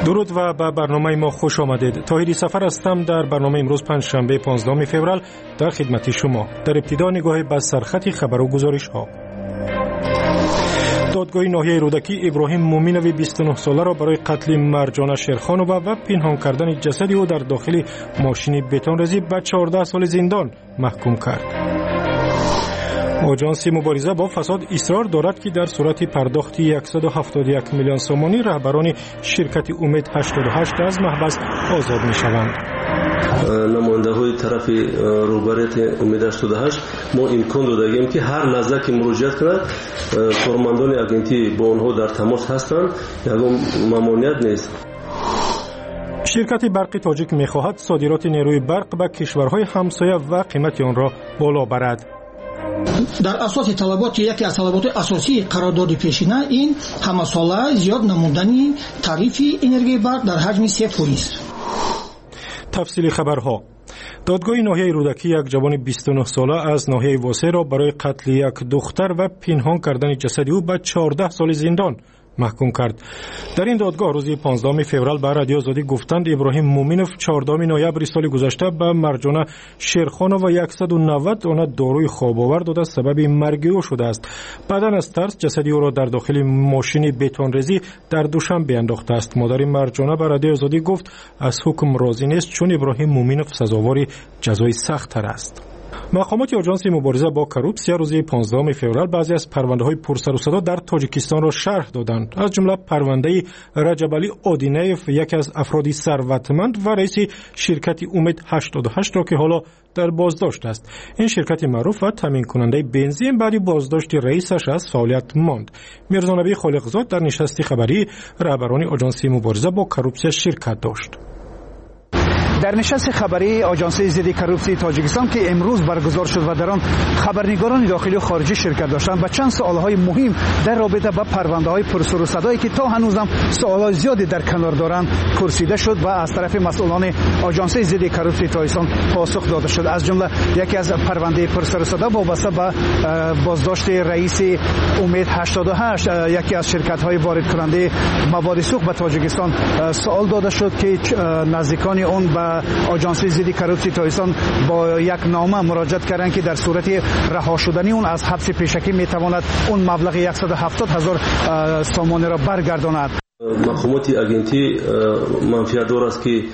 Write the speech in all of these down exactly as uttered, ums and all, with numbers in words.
درود و به برنامه ما خوش آمدید. طاهری سفر هستم. در برنامه امروز پنجشنبه پانزدهم فوریه در خدمت شما. در ابتدا نگاهی به سرخط خبر و گزارش ها. دادگاه ناحیه رودکی ابراهیم مومینوی بیست و نه ساله را برای قتل مرجانه شیرخانووا و پنهان کردن جسد او در داخل ماشین بتون‌ریزی به چهارده سال زندان محکوم کرد. آژانس مبارزه با فساد اصرار دارد که در صورت پرداخت صد و هفتاد و یک میلیون سومانی رهبران شرکت امید هشتاد و هشت از محبس آزاد می‌شوند. نماینده های طرف روبریت امید هشتاد و هشت ما امکان دادیم که هر لحظه که مراجعت کند کارمندان اگنتی با آنها در تماس هستند، یگان ممانعت نیست. شرکت برق تاجیک می‌خواهد صادرات نیروی برق به کشورهای همسایه و قیمت آن را بالا برد. در اساس طلبات یکی از طلبات اساسی قرارداد پیشینه این همساله زیاد نمودنی تعریف انرژی برق در حجم سه فیصد. تفصیل خبرها. دادگاه ناحیه رودکی یک جوان بیست و نه ساله از ناحیه واسه را برای قتل یک دختر و پنهان کردن جسد او به چهارده سال زندان محکوم کرد. در این دادگاه روز پانزدهم فوریه به رادیو آزادی گفتند ابراهیم مومینوف چهاردهم نوامبر سال گذشته به مرجانه شیرخانووا صد و نود آن داروی خواب آور داده سبب مرگ او شده است. بعدا از ترس جسد او را در داخل ماشین بتون‌ریزی در دوشنبه انداخته است. مادر مرجانه به رادیو آزادی گفت از حکم راضی نیست چون ابراهیم مومینوف سزاوار جزای سخت‌تر است. مقامات آژانس مبارزه با کروپسیا روز پانزدهم فوریه بعضی از پرونده‌های پرسر و صدا در تاجیکستان را شرح دادند. از جمله پرونده رجب علی آدینیف، یکی از افراد ثروتمند و رئیس شرکت امید هشتاد و هشت را که حالا در بازداشت است. این شرکت معروف و تامین کننده بنزین بعد بازداشت رئیسش از فعالیت ماند. میرزانبی خالقزاد در نشست خبری رهبران آژانس مبارزه با کروپسیا شرکت داشت. در نشست خبری آژانس ضد کروپسی تاجیکستان که امروز برگزار شد و در آن خبرنگاران داخلی و خارجی شرکت داشتند به چند سوالهای مهم در رابطه با پرونده‌های پرسر و صدایی که تا هنوزم سوالات زیادی در کنار دارند پرسیده شد و از طرف مسئولان آژانس ضد کروپسی تاجیکستان پاسخ داده شد. از جمله یکی از پرونده پرسر و صدا وابسته به بازداشت رئیس امید هشتاد و هشت، یکی از شرکت‌های وارد کننده مواد سوخت به تاجیکستان، سوال داده شد که نزدیکان اون به آژانس ضد کروپسی تاجیکستان با یک نامه مراجعت کردند که در صورت رها شدنی اون از حبس پیشکی میتواند اون مبلغ صد و هفتاد هزار سومانی را برگرداند. مقامات اگنتی منفیت دار است که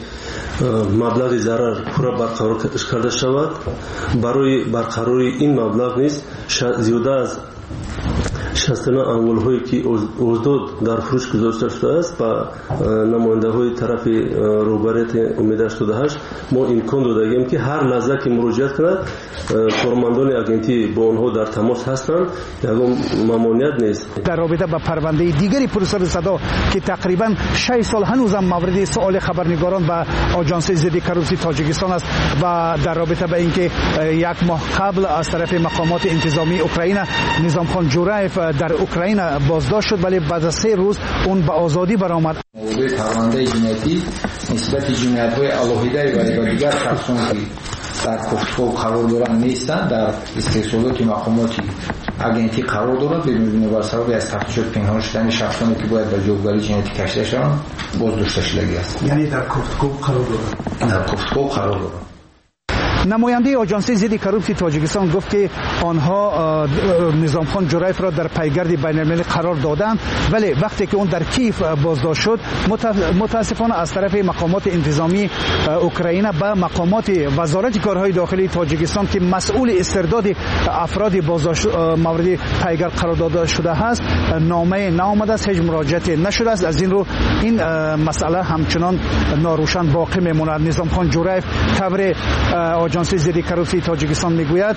مبلغ ضرر پورا برقرار کرده شود. برای برقراری این مبلغ نیست زیاده از شصت و نه اموال‌هایی که اوزداد در فروش گذاشته شده است و نماینده های طرف روبریت امید هشتاد و هشت ما امکان دادیم که هر لحظه که مراجعت کند کارمندان اگنتی با آنها در تماس هستند، یگان ممانعت نیست. در رابطه با پرونده دیگری پرسر صدا که تقریبا شش سال هنوزم مورد سوال خبرنگاران به آژانس ضد کروپسی تاجیکستان است و در رابطه با اینکه یک ماه قبل از طرف مقامات انتظامی اوکراین نظام خان جورایف در اوکراین بازداشت شد ولی بعد از سه روز اون به آزادی برآمد. موضوع پرونده جنایتی نسبت جنایت‌های علاهیده برای دیگر شخصان که در کفتگو قرار دارند نیستند در استحصالات مقامات اگنتی قرار دارند بدون بر سبب از تفتیشات پنهان شدن شخصانی که باید به جوابگری جنایتی کشیده شوند بازداشت شدگی است. یعنی در کفتگو قرار دارند. در کفتگو قرار دارند. نماینده آژانس ضد کروپسی تاجیکستان گفت که آنها نظام خان جورایف را در پیگرد بین‌المللی قرار دادند ولی وقتی که اون در کیف بازداشت شد متاسفانه از طرف مقامات انتظامی اوکراین به مقامات وزارت کارهای داخلی تاجیکستان که مسئول استرداد افراد بازداشت مورد پیگرد قرار داده شده است نامه نامده است، هیچ مراجعت نشده است. از این رو این مسئله همچنان ناروشن باقی میماند. نظام خان جورایف طبر آژانس ضد کروپسی تاجیکستان میگوید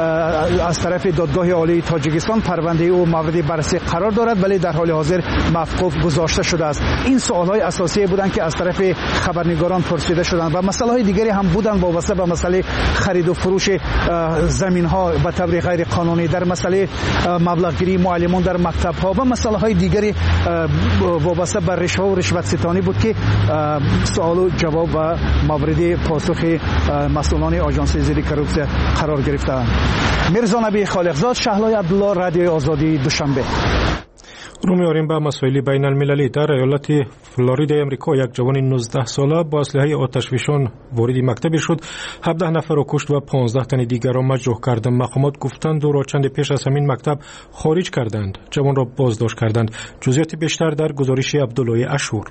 از طرف دادگاه عالی تاجیکستان پرونده او مورد بررسی قرار دارد ولی در حال حاضر موقوف گذاشته شده است. این سوال‌های اساسی بودند که از طرف خبرنگاران پرسیده شدند و مسائل دیگری هم بودند وابسته به مسئله خرید و فروش زمین‌ها به طور غیر قانونی، در مسئله مبلغ گیری معلمان در مکتب‌ها و مسائل دیگری وابسته به رشوه و رشوت ستانی بود که سوال و جواب و مورد پاسخ مسئولان آژانس ضد کروپسی قرار گرفتند. میرزا نبی خالقزاد، شهلای عبدالله، رادیو آزادی، دوشنبه. رو می‌آوریم به مسائل بین المللی. در ایالت فلوریدا امریکا یک جوان نوزده ساله با اسلحه آتشفشان وارد مکتبی شد، هفده نفر را کشت و پانزده تن دیگر را مجروح کرد. مقامات گفتند او را چند پیش از همین مکتب خارج کردند. جوان را بازداشت کردند. جزئیات بیشتر در گزارش عبدالله اشور.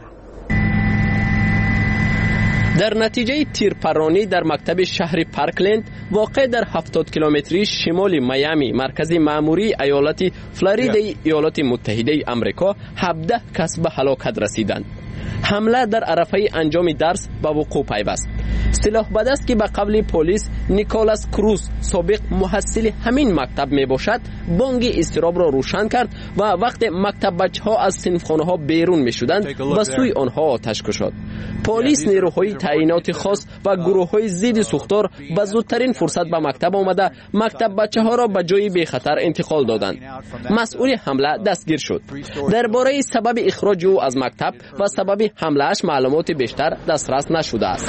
در نتیجه تیرپرانی در مکتب شهر پارکلند واقع در هفتاد کیلومتری شمال میامی مرکز مأموری ایالت فلوریدا ایالات متحده آمریکا هفده کس به هلاکت رسیدند. حمله در عرفه انجام درس به وقوع پیوست. سلاح به دست که به قبل پلیس نیکولاس کروز سابق محصل همین مکتب می باشد بانگ اضطراب را روشن کرد و وقت مکتب بچه ها از صنفخانه ها بیرون می شدند به سوی آنها آتش کشید. پلیس نیروهای تعیینات خاص و گروه های ضد سوختار به زودترین فرصت به مکتب آمده مکتب بچه ها را به جای بی خطر انتقال دادند. مسئول حمله دستگیر شد. درباره سبب اخراج او از مکتب و سبب حمله اش معلومات بیشتر دسترس نشده است.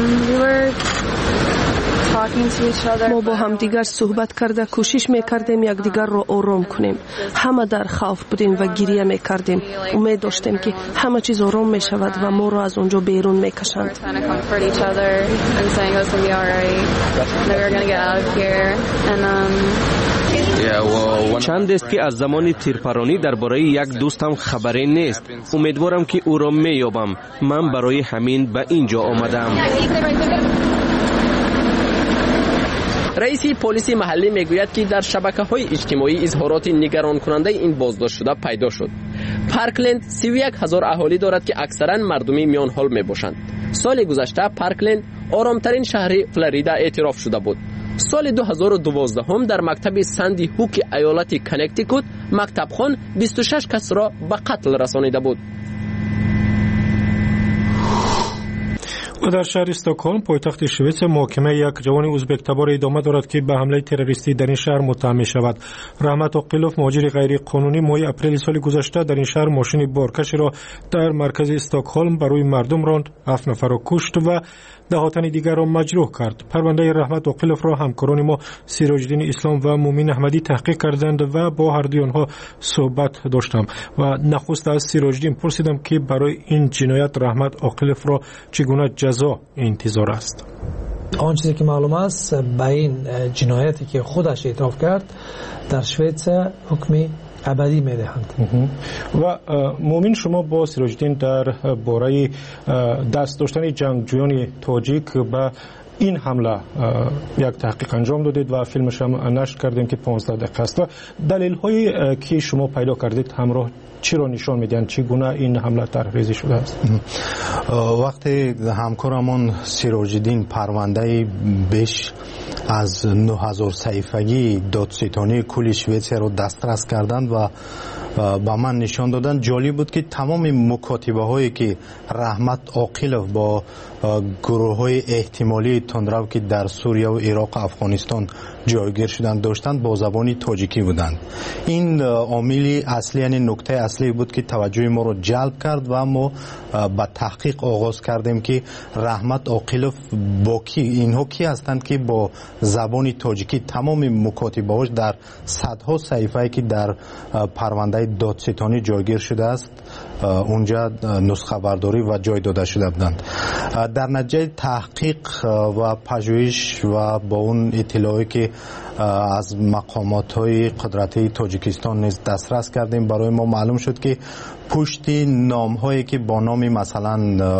ما با هم دیگر صحبت کرده کوشش میکردیم یک دیگر را آرام کنیم. همه در خوف بودیم و گریه میکردیم. امید داشتیم که همه چیز آرام میشود و ما را از اونجا بیرون میکشند. چند است که از زمان تیرپرانی درباره یک دوستم خبری نیست. امیدوارم که او را میابم. من برای همین به اینجا آمدم. رئیس پلیس محلی میگوید که در شبکه‌های اجتماعی اظهارات نگران کننده این بازداشت شده پیدا شد. پارکلند سی و یک هزار اهالی دارد که اکثرا مردمی میان حال میباشند. سال گذشته پارکلند آرامترین شهر فلوریدا اعتراف شده بود. سال دو هزار و دوازده هم در مکتب سندی هوک ایالت کنکتیکوت مکتبخوان بیست و شش کس را به قتل رسانیده بود. و در شهر استکهلم پایتخت سوئیس محاکمه یک جوان ازبک تبار ادامه دارد که به حمله تروریستی در این شهر متهم می شود. رحمت عاقلوف مهاجر غیر قانونی ماه اپریل سال گذشته در این شهر ماشین بارکشی را در مرکز استکهلم برای مردم راند، هفت نفر را کشت و ده تن دیگر را مجروح کرد. پرونده رحمت عاقلوف را همکاران ما سیراج الدین اسلام و مومین احمدی تحقیق کردند و با هر دوی آنها صحبت داشتم و نخست از سیراج الدین پرسیدم که برای این جنایت رحمت عاقلوف را چگونه جزا انتظار است. آن چیزی که معلوم است به این جنایتی که خودش اعتراف کرد در سوئیس حکم ابدی میدهند. و مومن شما با سیراج الدین در باره دست داشتن جنگجویان تاجیک به این حمله یک تحقیق انجام دادید و فیلمش هم نشر کردیم که پانزده دقیقه است. و دلیل هایی که شما پیدا کردید همراه چی را نشان میدن؟ چگونه این حمله طرح‌ریزی شده است؟ وقتی همکارمون سیراج الدین پرونده بیش از نه هزار صفحه‌ای دادستانی کل سوئیس را دسترس کردند و با من نشان دادن، جالب بود که تمام مکاتبه هایی که رحمت عاقلوف با گروه های احتمالی تندرو که در سوریه و عراق و افغانستان جایگیر شدند داشتند با زبان تاجیکی بودند. این عامل اصلی، یعنی نکته اصلی بود که توجه ما رو جلب کرد و ما با تحقیق آغاز کردیم که رحمت عاقلوف با کی، اینها کی هستند که با زبان تاجیکی تمام مکاتبه هاش در صدها صفحه که در پرونده دادستانی جایگیر شده است اونجا نسخه برداری و جای داده شده بودند. در نتیجه تحقیق و پژوهش و با اون اطلاعی که از مقامات های قدرتی تاجیکستان نیز دسترس کردیم، برای ما معلوم شد که پشت نام هایی که با نام مثلا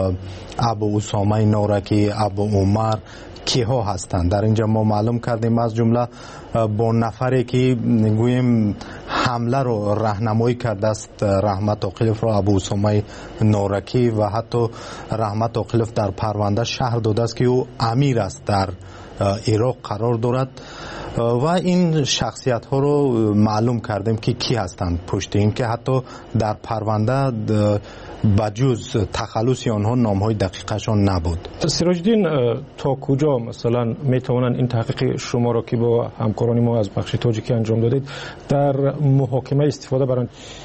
ابو اسامه نورکی، ابو عمر کیها هستند، در اینجا ما معلوم کردیم از جمله با نفری که گویم حمله رو راهنمایی کرده است رحمت عاقلوف را، ابو اسامه نورکی، و حتی رحمت عاقلوف در پرونده شهر داده است که او امیر است در عراق قرار دارد و این شخصیت ها رو معلوم کردیم که کی هستند پشت این، که حتی در پرونده بجز تخلص آنها نام های دقیقشان نبود. سیراج الدین تا کجا مثلا میتوانند این تحقیق شما را که با همکاران ما از بخش تاجیکی انجام دادید در محاکمه استفاده برند؟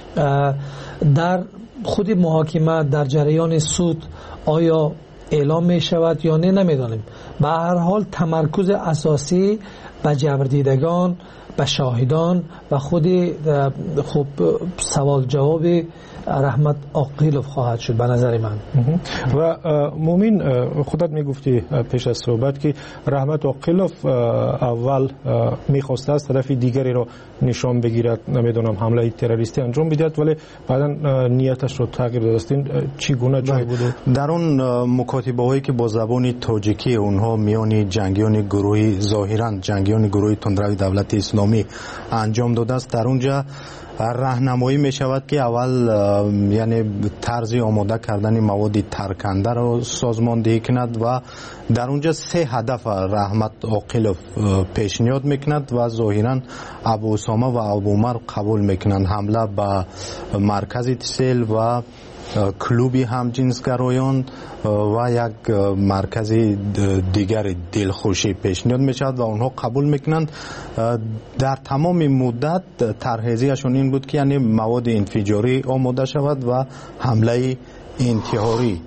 در خود محاکمه در جریان سود آیا اعلام می شود یا نه نمیدانیم. به هر حال تمرکز اساسی به جبردیدگان، به شاهدان و خود خوب سوال جواب رحمت عاقلوف خواهد شد به نظر من. و مومین خودت میگفتی پیش از صحبت که رحمت عاقلوف اول میخواسته از طرف دیگری رو نشان بگیرد، نمیدونم حمله تروریستی انجام بدهد، ولی بعدا نیتش رو تغییر دادستین. چی گونه جای بود؟ در اون مکاتبه هایی که با زبان تاجیکی اونها میان جنگیان گروهی ظاهرا جنگیان گروهی تندروی دولت اسلامی انجام داده است، در اونجا راهنمایی می شود که اول یعنی طرز آماده کردن مواد ترکنده را سازماندهی کند و در اونجا سه هدف رحمت عاقلوف پیشنهاد میکند و ظاهرا ابو اسامه و ابو عمر قبول میکنند. حمله به مرکز اتصال و کلوبی همجنسگرایان و یک مرکز دیگر دلخوشی پیشنهاد میشود و اونها قبول میکنند. در تمام مدت ترهیزیشون این بود که یعنی مواد انفجاری آماده شود و حمله انتحاری.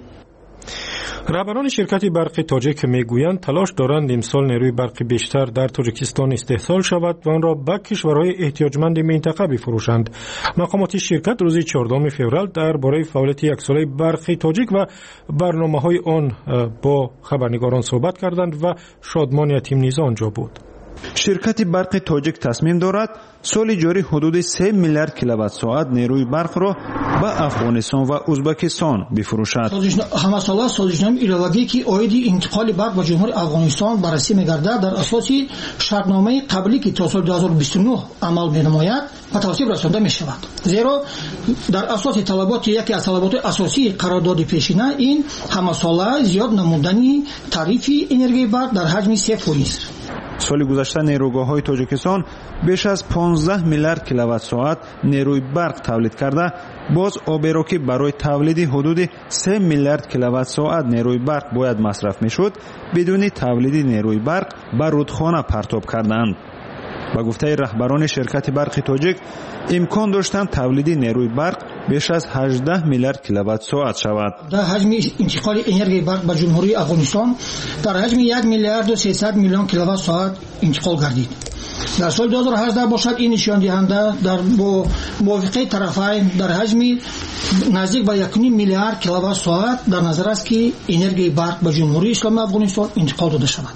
رهبران شرکت برق تاجیک میگویند تلاش دارند امسال نیروی برق بیشتر در تاجیکستان استحصال شود و آن را به کشورهای احتیاجمند منطقه بفروشند. مقامات شرکت روز چهاردهم فوریه درباره فعالیت یک ساله برق تاجیک و برنامه‌های آن با خبرنگاران صحبت کردند و شادمان یتیم نیز آنجا بود. شرکت برق تاجیک تصمیم دارد سال جاری حدود سه میلیارد کیلووات ساعت نیروی برق را به افغانستان و ازبکستان بفروشد. همه ساله سازشنامه ایلاوگی که عاید انتقال برق به جمهوری افغانستان بررسی می‌گردد در اساس شرطنامه قبلی که تا سال دو هزار و بیست و نه عمل می‌نماید به تصویب رسانده می‌شود. زیرا در اساس طلبات یکی از طلبات اساسی قرارداد پیشینه این همه ساله زیاد نمودنی تعریف انرژی برق در حجم سه فیصد. سال گذشته نیروگاه‌های تاجیکستان بیش از پانزده میلیارد کیلووات ساعت نیروی برق تولید کرده، باز آبی را که برای تولید حدود سه میلیارد کیلووات ساعت نیروی برق باید مصرف میشد بدون تولید نیروی برق به رودخانه پرتاب کردند. با گفته رهبران شرکت برق تاجیک امکان داشتند تولید نیروی برق بیش از هجده میلیارد کیلووات ساعت شود. در حجم انتقال انرژی برق به جمهوری افغانستان در حجم یک میلیارد و سیصد میلیون کیلووات ساعت انتقال گردید. در سال دو هزار و هجده باشد این نشان دهنده در با موافقه طرفین در حجم نزدیک به یک میلیارد کیلووات ساعت در نظر است که انرژی برق به جمهوری اسلامی افغانستان انتقال داده شود.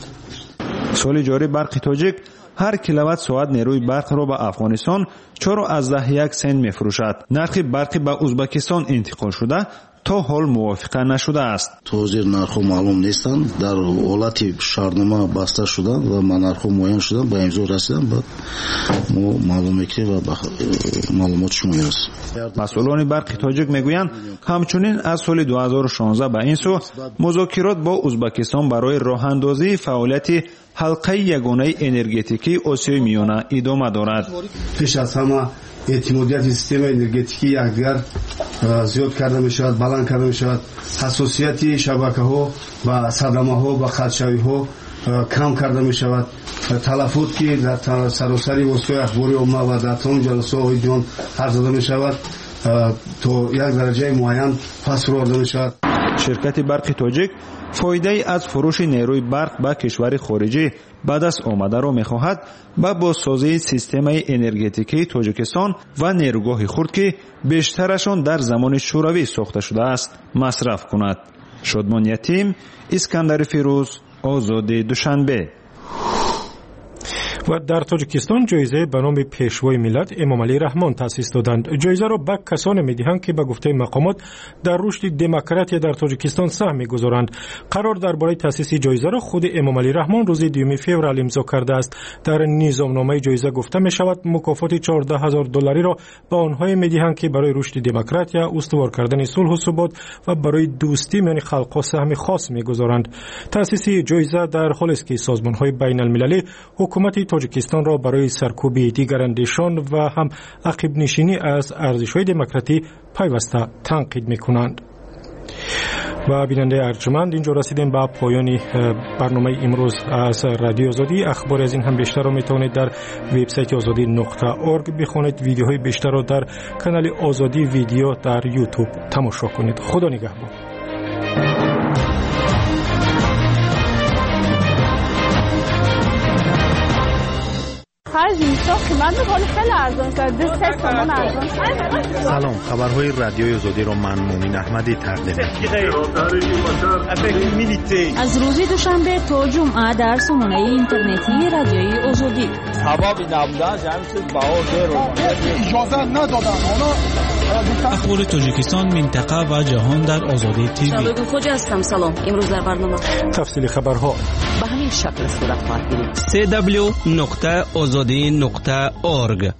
سال جاری برق تاجیک هر کیلووات ساعت نیروی برق را به افغانستان چهار و یک سنت می‌فروشد. نرخ برق به ازبکستان انتقال شده تا حال موافقه نشده است. توزیع نرخ معلوم نیستند، در حالت شرطنامه بسته شدند و نرخ معین شدند به امضا رسیدند، بعد ما معلوم می‌کنیم و معلومات شما میرسیم. مسئولان برق تاجیک میگویند همچنین از سال دو هزار و شانزده به این سو مذاکرات با ازبکستان برای راه اندازی فعالیت حلقه یگانه انرژتیکی آسیای میانه ادامه دارد. پیش از همه اعتمادیت سیستم انرژتیکی یکدیگر زیاد کرده می شود، بلند کرده می شود، حساسیت شبکه ها و صدمه ها و خدشوی ها کم کرده می شود. تلفات که در سراسری وسایل اخباری عامه و در تمام جلسه های جان عرض داده می شود تا یک درجه معین پس رو آورده می شود. شرکت برق تاجیک فایده از فروش نیروی برق به کشور خارجی به دست آمده را می‌خواهد با بازسازی سیستم انرژتیکی تاجیکستان و نیروگاه خرد که بیشترشان در زمان شوروی ساخته شده است مصرف کند. شادمان یتیم، اسکندر فیروز، آزادی دوشنبه. و در تاجیکستان جایزه به نام پیشوای ملت امام علی رحمان تأسیس دادند. جایزه را به کسانی می‌دهند که به گفته مقامات در رشد دموکراسی در تاجیکستان سهم می‌گذارند. قرار درباره تأسیس جایزه را خود امام علی رحمان روز دوم فوریه امضا کرده است. در نظامنامه جایزه گفته می‌شود مکافات چهارده هزار دلاری را به آنها می‌دهند که برای رشد دموکراسی، استوار کردن صلح و ثبات و برای دوستی میان خلق‌ها سهم خاص می‌گذارند. تأسیس جایزه در حالی است که سازمان‌های بین‌المللی حکومت تاجیکستان را برای سرکوبی دیگر اندیشان و هم عقب نشینی از ارزش‌های دموکراتی پیوسته تنقید می‌کنند. و بیننده ارجمند، اینجا رسیدیم به پایان برنامه امروز از رادیو آزادی. اخبار از این هم بیشتر را میتونید در وبسایت آزادی نقطه اورگ بخوانید. ویدیوهای بیشتر را در کانال آزادی ویدیو در یوتیوب تماشا کنید. خدا نگهدار. خرج اینستا قیمت ولی خیلی ارزان شده. سه تومن ارزان شده. سلام، خبرهای رادیوی آزادی رو من مومین احمدی تقدیم می‌کنم. از روز دوشنبه تا جمعه در سامانه اینترنتی رادیوی آزادی. حبابی نبودن جمعیت باور رو اجازه ندادن. اخبار تاجیکستان، منطقه و جهان در آزادی تیوی. شبکه خوج هستم. سلام. امروز در برنامه تفصیل خبرها به همین شکل صورت خواهد گرفت. سی دبلیو نقطه آزادی نقطه اورگ.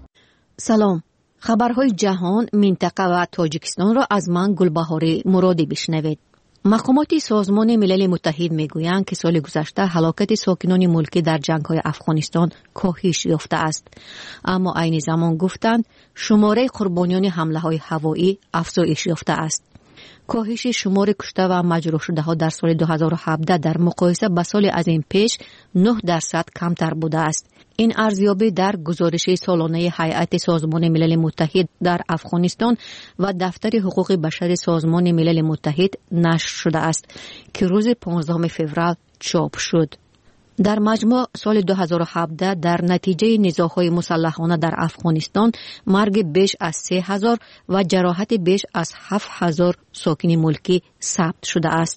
سلام. خبرهای جهان، منطقه و تاجیکستان را از من گلبهاری مرادی بشنوید. مقامات سازمان ملل متحد میگویند که سال گذشته هلاکت ساکنان ملکی در جنگ‌های افغانستان کاهش یافته است، اما عین زمان گفتند شماره قربانیان حمله‌های هوایی افزایش یافته است. کاهش شمار کشته و مجروح شده‌ها در سال دو هزار و هفده در مقایسه با سال از این پیش نه درصد کمتر بوده است. این ارزیابی در گزارش سالانه هیئت سازمان ملل متحد در افغانستان و دفتر حقوق بشر سازمان ملل متحد نشر شده است که روز پانزدهم فوریه چاپ شد. در مجموع سال دو هزار و هفده در نتیجه نزاع‌های مسلحانه در افغانستان مرگ بیش از سه هزار و جراحت بیش از هفت هزار ساکن ملکی ثبت شده است.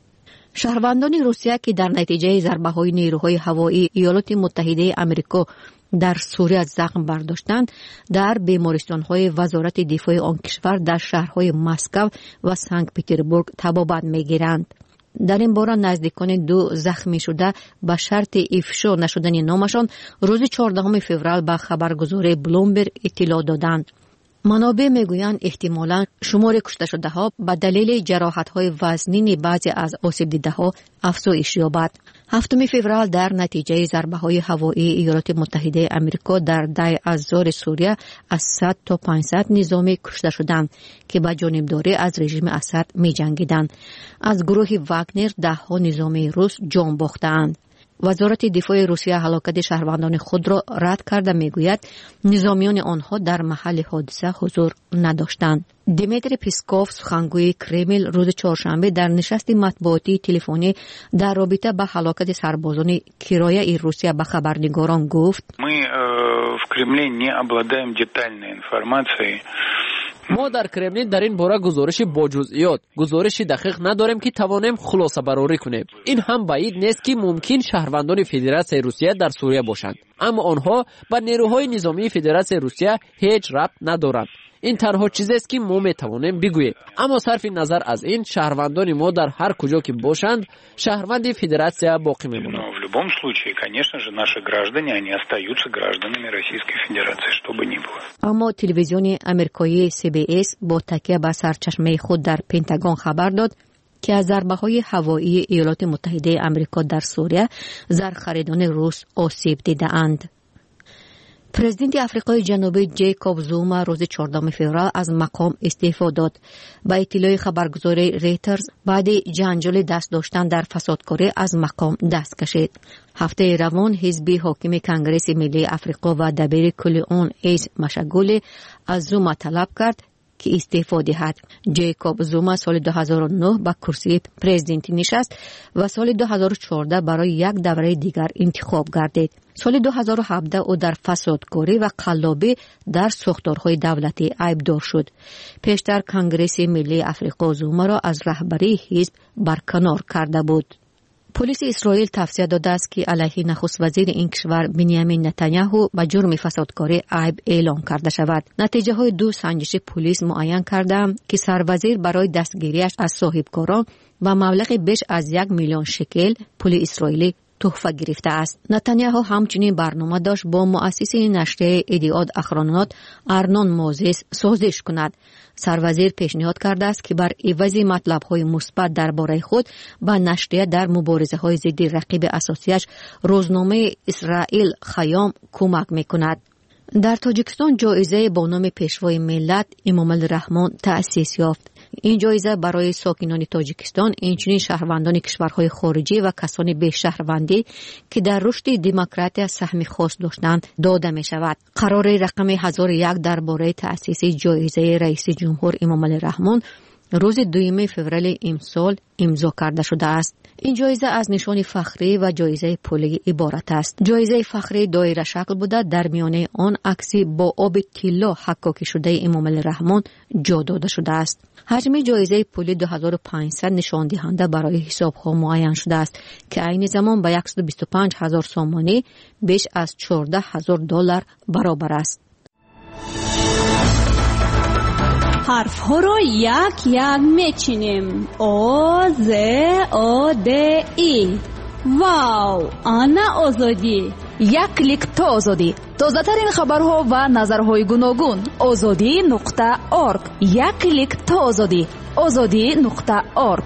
شهروندان روسیه که در نتیجه ضربه‌های نیروهای هوایی ایالات متحده آمریکا در سوریه زخم برداشتند، در بیمارستان‌های وزارت دفاع آن کشور در شهرهای مسکو و سنت پترزبورگ تبابت می‌گیرند. در این باره نزدیکان دو زخمی شده به شرط افشا نشدن نامشان روز چهاردهم فوریه به خبرگزاری بلومبرگ اطلاع دادند. منابع میگویند احتمالاً شمار کشته شده ها به دلیل جراحت های وزنین بعضی از آسیب دیده ها افزایش یابد. هفتم فوریه در نتیجه ضربه های هوایی ایالات متحده آمریکا در ده ابزار سوریه از صد تا پانصد نظامی کشته شدند که به جانبداری از رژیم اسد می جنگیدند. از گروه واگنر ده ها نظامی روس جان باختند. وزارت دفاع روسیه هلاکت شهروندان خود را رد کرده میگوید نظامیان آنها در محل حادثه حضور نداشتند. دیمیتری پسکوف سخنگوی کرمل روز چهارشنبه در نشست مطبوعاتی تلفنی در رابطه با هلاکت سربازان کرایه روسیه به خبرنگاران گفت: ما в Кремле не обладаем детальной информацией. ما در کرملین در این باره گزارش با جزئیات، گزارش دقیق نداریم که توانیم خلاصه برآوری کنیم. این هم بعید نیست که ممکن شهروندان فدراسیون روسیه در سوریه باشند، اما آنها با نیروهای نظامی فدراسیون روسیه هیچ ربط ندارند. این تنها چیزی است که ما میتوانیم بگوییم. اما صرف نظر از این، شهروندان ما در هر کجا که باشند شهروند فدراسیون باقی میمونند. В любом случае, конечно же, наши граждане, они остаются гражданами Российской Федерации, что бы ни было. اما تلویزیون آمریکایی سی بی اس با تکیه بر سرچشمه خود در پنتاگون خبر داد که از ضربه‌های هوایی ایالات متحده آمریکا در سوریه زرخریدان روس آسیب دیده‌اند. پرزیدنت آفریقای جنوبی جیکوب زوما روز چهاردهم فوریه از مقام استعفا داد. با اطلاع خبرگزاری ریترز بعد جنجال دست داشتن در فسادکاری از مقام دست کشید. هفته روان حزب حاکم کنگره ملی آفریقا و دبیر کل آن ایس مشاگولی از زوما طلب کرد که استعفا دهد. جیکوب زوما سال دو هزار و نه به کرسی پرزیدنتی نشست و سال دو هزار و چهارده برای یک دوره دیگر انتخاب گردید. سال دو هزار و هفده او در فسادکاری و قلابی در ساختارهای دولتی عیبدار شد. پیشتر کنگره ملی آفریقا زوما را از رهبری حزب برکنار کرده بود. پلیس اسرائیل توصیه داده است که علیه نخست وزیر این کشور بنیامین نتانیاهو به جرم فسادکاری عیب اعلام کرده شود. نتیجه های دو سنجش پلیس معین کرده که سروزیر برای دستگیریش از صاحبکاران و مبلغ بیش از یک میلیون شکل پول اسرائیلی تحفه گرفته است. نتانیاهو همچنین برنامه داشت با مؤسس نشریه ادعاد اخرانات ارنون موزس سازش کند. سروزیر پیشنهاد کرده است که بر عوض مطلب‌های مثبت درباره خود با نشریه در مبارزه‌های ضد رقیب اساسیش روزنامه اسرائیل خیام کمک می‌کند. در تاجیکستان جایزه با نام پیشوای ملت امام الرحمن تأسیس یافت. این جایزه برای ساکنان تاجیکستان، اینچنین شهروندان کشورهای خارجی و کسانی به شهروندی که در رشد دموکراسی سهم خاص داشتند داده می شود. قرار رقم هزار و یک درباره تأسیس جایزه رئیس جمهور امام الرحمن روز دوم فوریه امسال امضا کرده شده است. این جایزه از نشان فخری و جایزه پولی عبارت است. جایزه فخری دایره شکل بوده، در میانه آن عکسی با آب طلا حکاکی شده امام علی رحمان جا داده شده است. حجم جایزه پولی دو هزار و پانصد نشان دهنده برای حساب‌ها معین شده است که عین زمان به صد و بیست و پنج هزار سومانی بیش از چهارده هزار دلار برابر است. حرف ها را یک یک میچینیم. او ز او د ای. واو، آنا آزادی. یک کلیک تا آزادی. تازه ترین خبرها و نظرهای گوناگون. آزادی نقطه اورگ. یک کلیک تا آزادی. آزادی نقطه اورگ.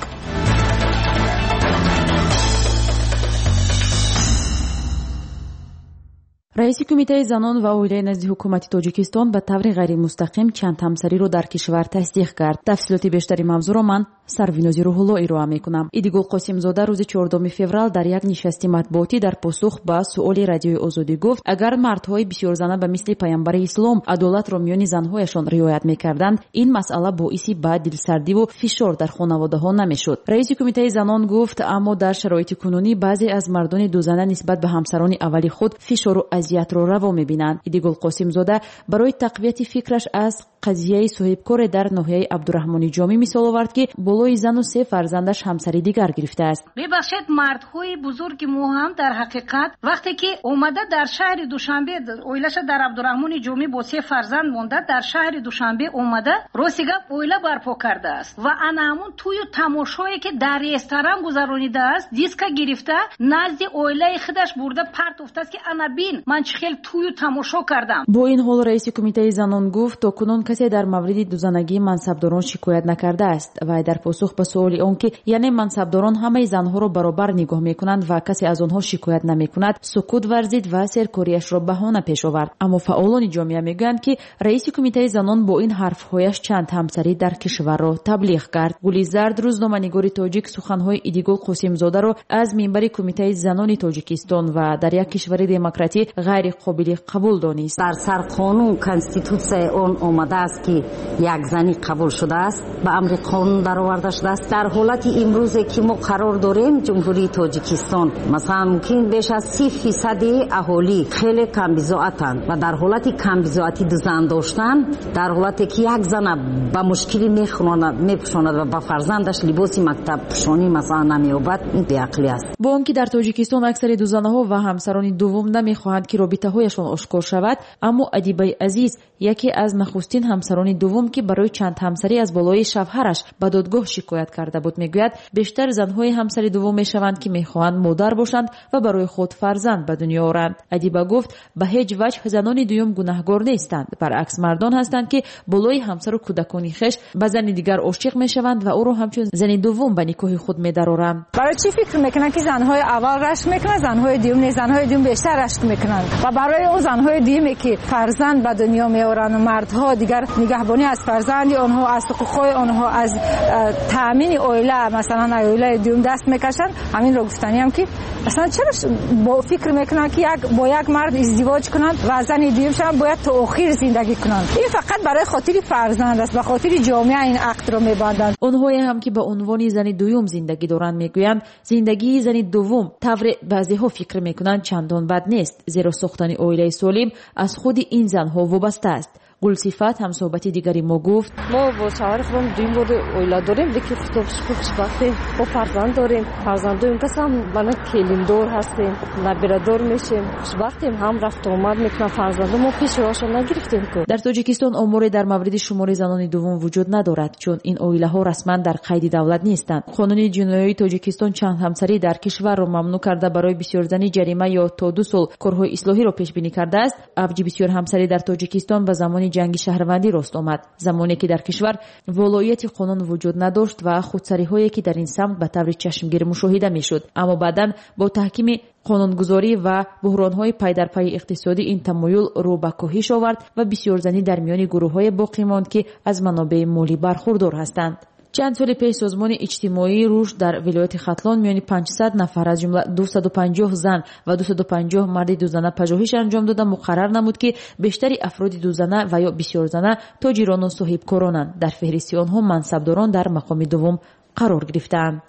رئیس کمیته زنان و اویله نزد حکومت تاجیکستان به طور غیر مستقیم چند همسری رو در کشور تصدیق کرد. تفصیلات بیشتری موضوع رو من سروینوزی روح‌الله ارائه میکنم. ایدیگل قاسم زاده روز چهاردهم فوریه در یک نشست مطبوعاتی در پاسخ به سؤال رادیوی آزادی گفت اگر مردهای بسیار زنه به مثل پیامبر اسلام عدالت را میان زنهایشان رعایت میکردند، این مسئله باعث به دلسردی و فشار در خانواده ها نمیشد. رئیس کمیته زنان گفت اما در شرایط کنونی بعضی از مردان دو زنه نسبت به همسران اولی خود فشار و اذیت را روا میبینند. ایدیگل قاسم زاده برای تقویت فکرش از قضیه صاحبکار در ناحیه عبدالرحمانی جامی مثال آورد که بالای زن و سه فرزندش همسری دیگر گرفته است. ببخشید مردهای بزرگ ما هم در حقیقت وقتی که اومده در شهر دوشنبه اویلش در عبدالرحمانی جامی با سه فرزند مونده در شهر دوشنبه اومده روسیگا اویله برپا کرده است و انا همون توی تماشایی که در رستوران گذرانیده است دیسک گرفته نزد اویله خودش برده پرت افتاد که انا بین من چه خیلی توی تماشا کردم. با این حال رئیس کمیته زنان گفت تا کنون کسی در مورد دوزنگی منصبداران شکایت نکرده است و در پاسخ به سوال اون که یعنی منصبداران همه زنها را برابر نگاه میکنند و کسی از آنها شکایت نمیکند سکوت ورزید و سرکاریش را بهانه پیش آورد. اما فعالان جامعه میگویند که رئیس کمیته زنان با این حرفهایش چند همسری در کشور را تبلیغ کرد. گلی زرد روزنامه‌نگار تاجیک سخنهای ایدیگل قاسم زاده را از منبر کمیته زنان تاجیکستان و در یک کشور دموکراتی غیر قابل قبول دانست. در سر قانون کانستیتوسیای اون آمده است که یک زنی قبول شده است به امر قانون درآورده شده است. در حالت امروز که ما قرار داریم جمهوری تاجیکستان مثلا ممکن بیش از سی فیصد اهالی خیلی کم بضاعتند و در حالت کم بضاعتی دو زن داشتن در حالتی که یک زن به مشکلی میخواند میپوشاند و به فرزندش لباس مکتب پوشانی مثلا نمییابد این بی‌عقلی است. با آنکه در تاجیکستان اکثر دو زنها و همسران دوم نمیخواهند که رابطه هایشان آشکار شود، اما ادیبه عزیز یکی از نخستین همسران دوم که برای چند همسری از بالای شوهرش به دادگاه شکایت کرده بود میگوید بیشتر زنهای همسری دوم میشوند که میخواهند مادر باشند و برای خود فرزند به دنیا آورند. ادیبه گفت به هیچ وجه زنان دوم گناهکار نیستند، برعکس مردان هستند که بالای همسر و کودکان خویش به زن دیگر عاشق میشوند و او را همچون زن دوم به نکاح خود میدرارند. برای چی فکر میکنن که زنهای اول رشک میکنن زنهای دوم نه؟ زنهای دوم بیشتر رشک میکنن و برای اون زنهای دومی که فرزند به دنیا میآورند و مردها دیگر نگهبانی از فرزند آنها از حقوق آنها از تامین اویله مثلا اویله دوم دست میکشن. همین رو گفتنی هم که اصلا چرا با فکر میکنن که یک با یک مرد ازدواج کنند و زن دومشون باید تا آخر زندگی کنند؟ این فقط برای خاطر فرزند است، به خاطر جامعه این عقد رو میبندند. اونهایی هم که به عنوان زن دوم زندگی دارند میگویند زندگی زن دوم طور بعضی‌ها فکر میکنند چندان بد نیست، زیرا ساختن اویله سالم از خود این زنها وابسته است. گلصفت هم صحبت دیگری ما گفت ما با شوهر خودم دویم بود اویلا داریم دیگه خطاب خوشبختی با فرزند داریم فرزند داریم پس هم بنا کلیم دور هستیم نبیردار میشیم خوشبختیم هم رفت آمد میکنم فرزند ما پیش روشا نگرفتیم که در تاجیکستان امور در مورد شمار زنان دوم وجود ندارد چون این اویله ها رسما در قید دولت نیستند. قانون جنایی تاجیکستان چند همسری در کشور را ممنوع کرده برای بسیار زنی جریمه یا تا دو سال کارهای اصلاحی را پیش بینی کرده است. ابج بسیار همسری در تاجیکستان به زمان جنگ شهروندی راست آمد، زمانی که در کشور ولایت قانون وجود نداشت و خودسری‌هایی که در این سمت به طور چشمگیر مشاهده میشد. اما بعداً با تحکیم قانونگذاری و بحران‌های پی در پی اقتصادی این تمایل رو به کاهش آورد و بسیار زنی در میان گروه‌های باقی ماند که از منابع مالی برخوردار هستند. چند سال پیش سازمان اجتماعی روش در ولایت ختلان میان پانصد نفر از جمله دویست و پنجاه زن و دویست و پنجاه مرد دوزنه پژوهش انجام داده مقرر نمود که بیشتری افراد دوزنه و یا بسیار زنه تاجران و صاحبکارانند. در فهرست آنها منصبداران در مقام دوم قرار گرفتند.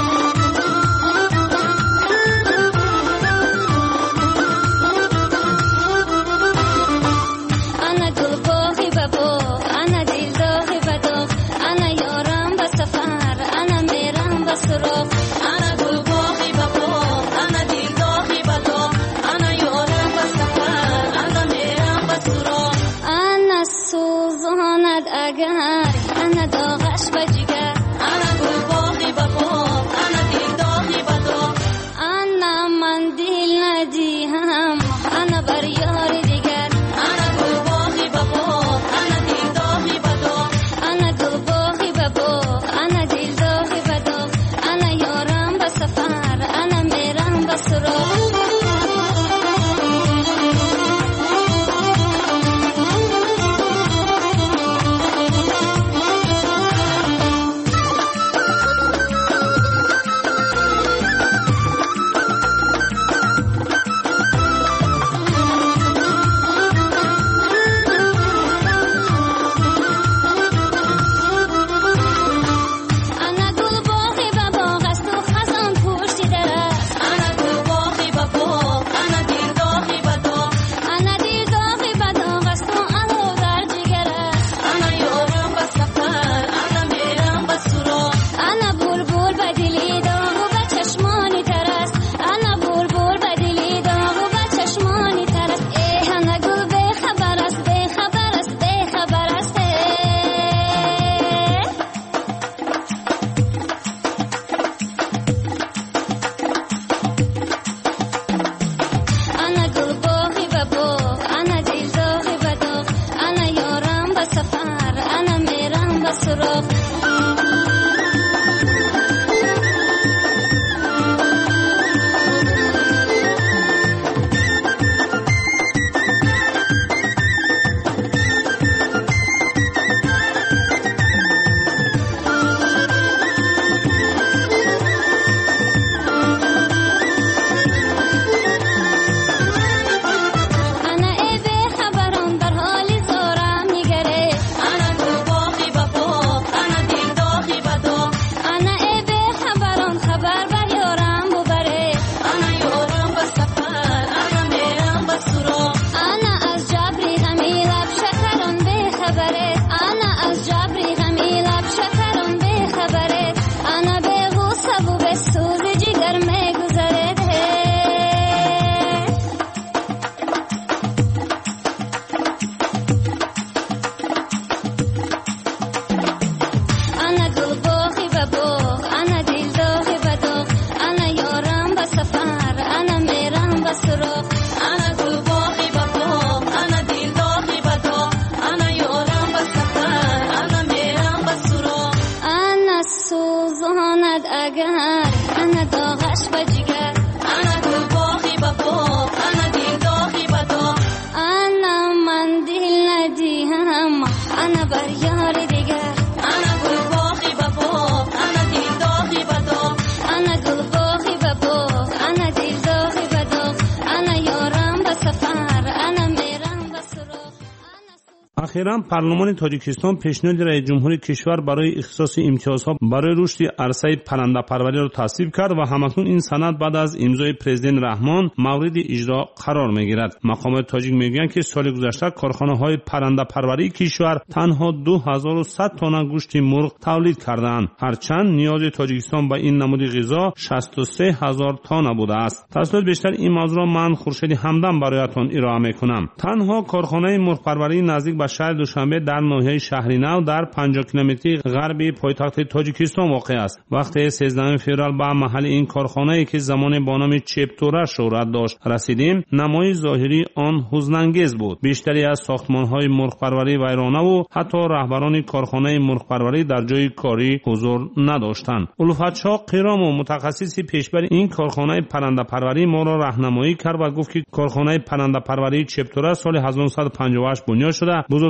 اخیراً پارلمان تاجیکستان پیشنهاد رئیس جمهور کشور برای اختصاص امتیازها برای رشد عرصه پرنده پروری را تصویب کرد و همکنون این سند بعد از امضای پرزیدنت رحمان مورد اجرا قرار میگیرد. مقامات تاجیک میگویند که سال گذشته کارخانه‌های پرنده پروری کشور تنها دو هزار و صد تن گوشت مرغ تولید کردند، هرچند نیاز تاجیکستان به این نمود غذا شصت و سه هزار تن بوده است. تفصیلات بیشتر این موضوع را من خورشید همدم برایتان ارائه میکنم. تنها کارخانه مرغ پروری نزدیک به شهر دوشنبه در ناحیه شهرینو در پنجاه کیلومتری غربی پایتخت تاجیکستان واقع است. وقتی سیزدهم فوریه به محل این کارخانه که زمان با نام چپتوره شهرت داشت رسیدیم، نمای ظاهری آن حزن‌انگیز بود. بیشتری از ساختمان‌های مرغ پروری ویرانه و حتی رهبران کارخانه مرغ پروری در جای کاری حضور نداشتند. الفتشاه قیرام و متخصصی پیشبر این کارخانه پرنده پروری ما را راهنمایی کرد و گفت که کارخانه پرنده پروری چپتوره سال هزار و نهصد و پنجاه و هشت بنیاد شده. بزرگ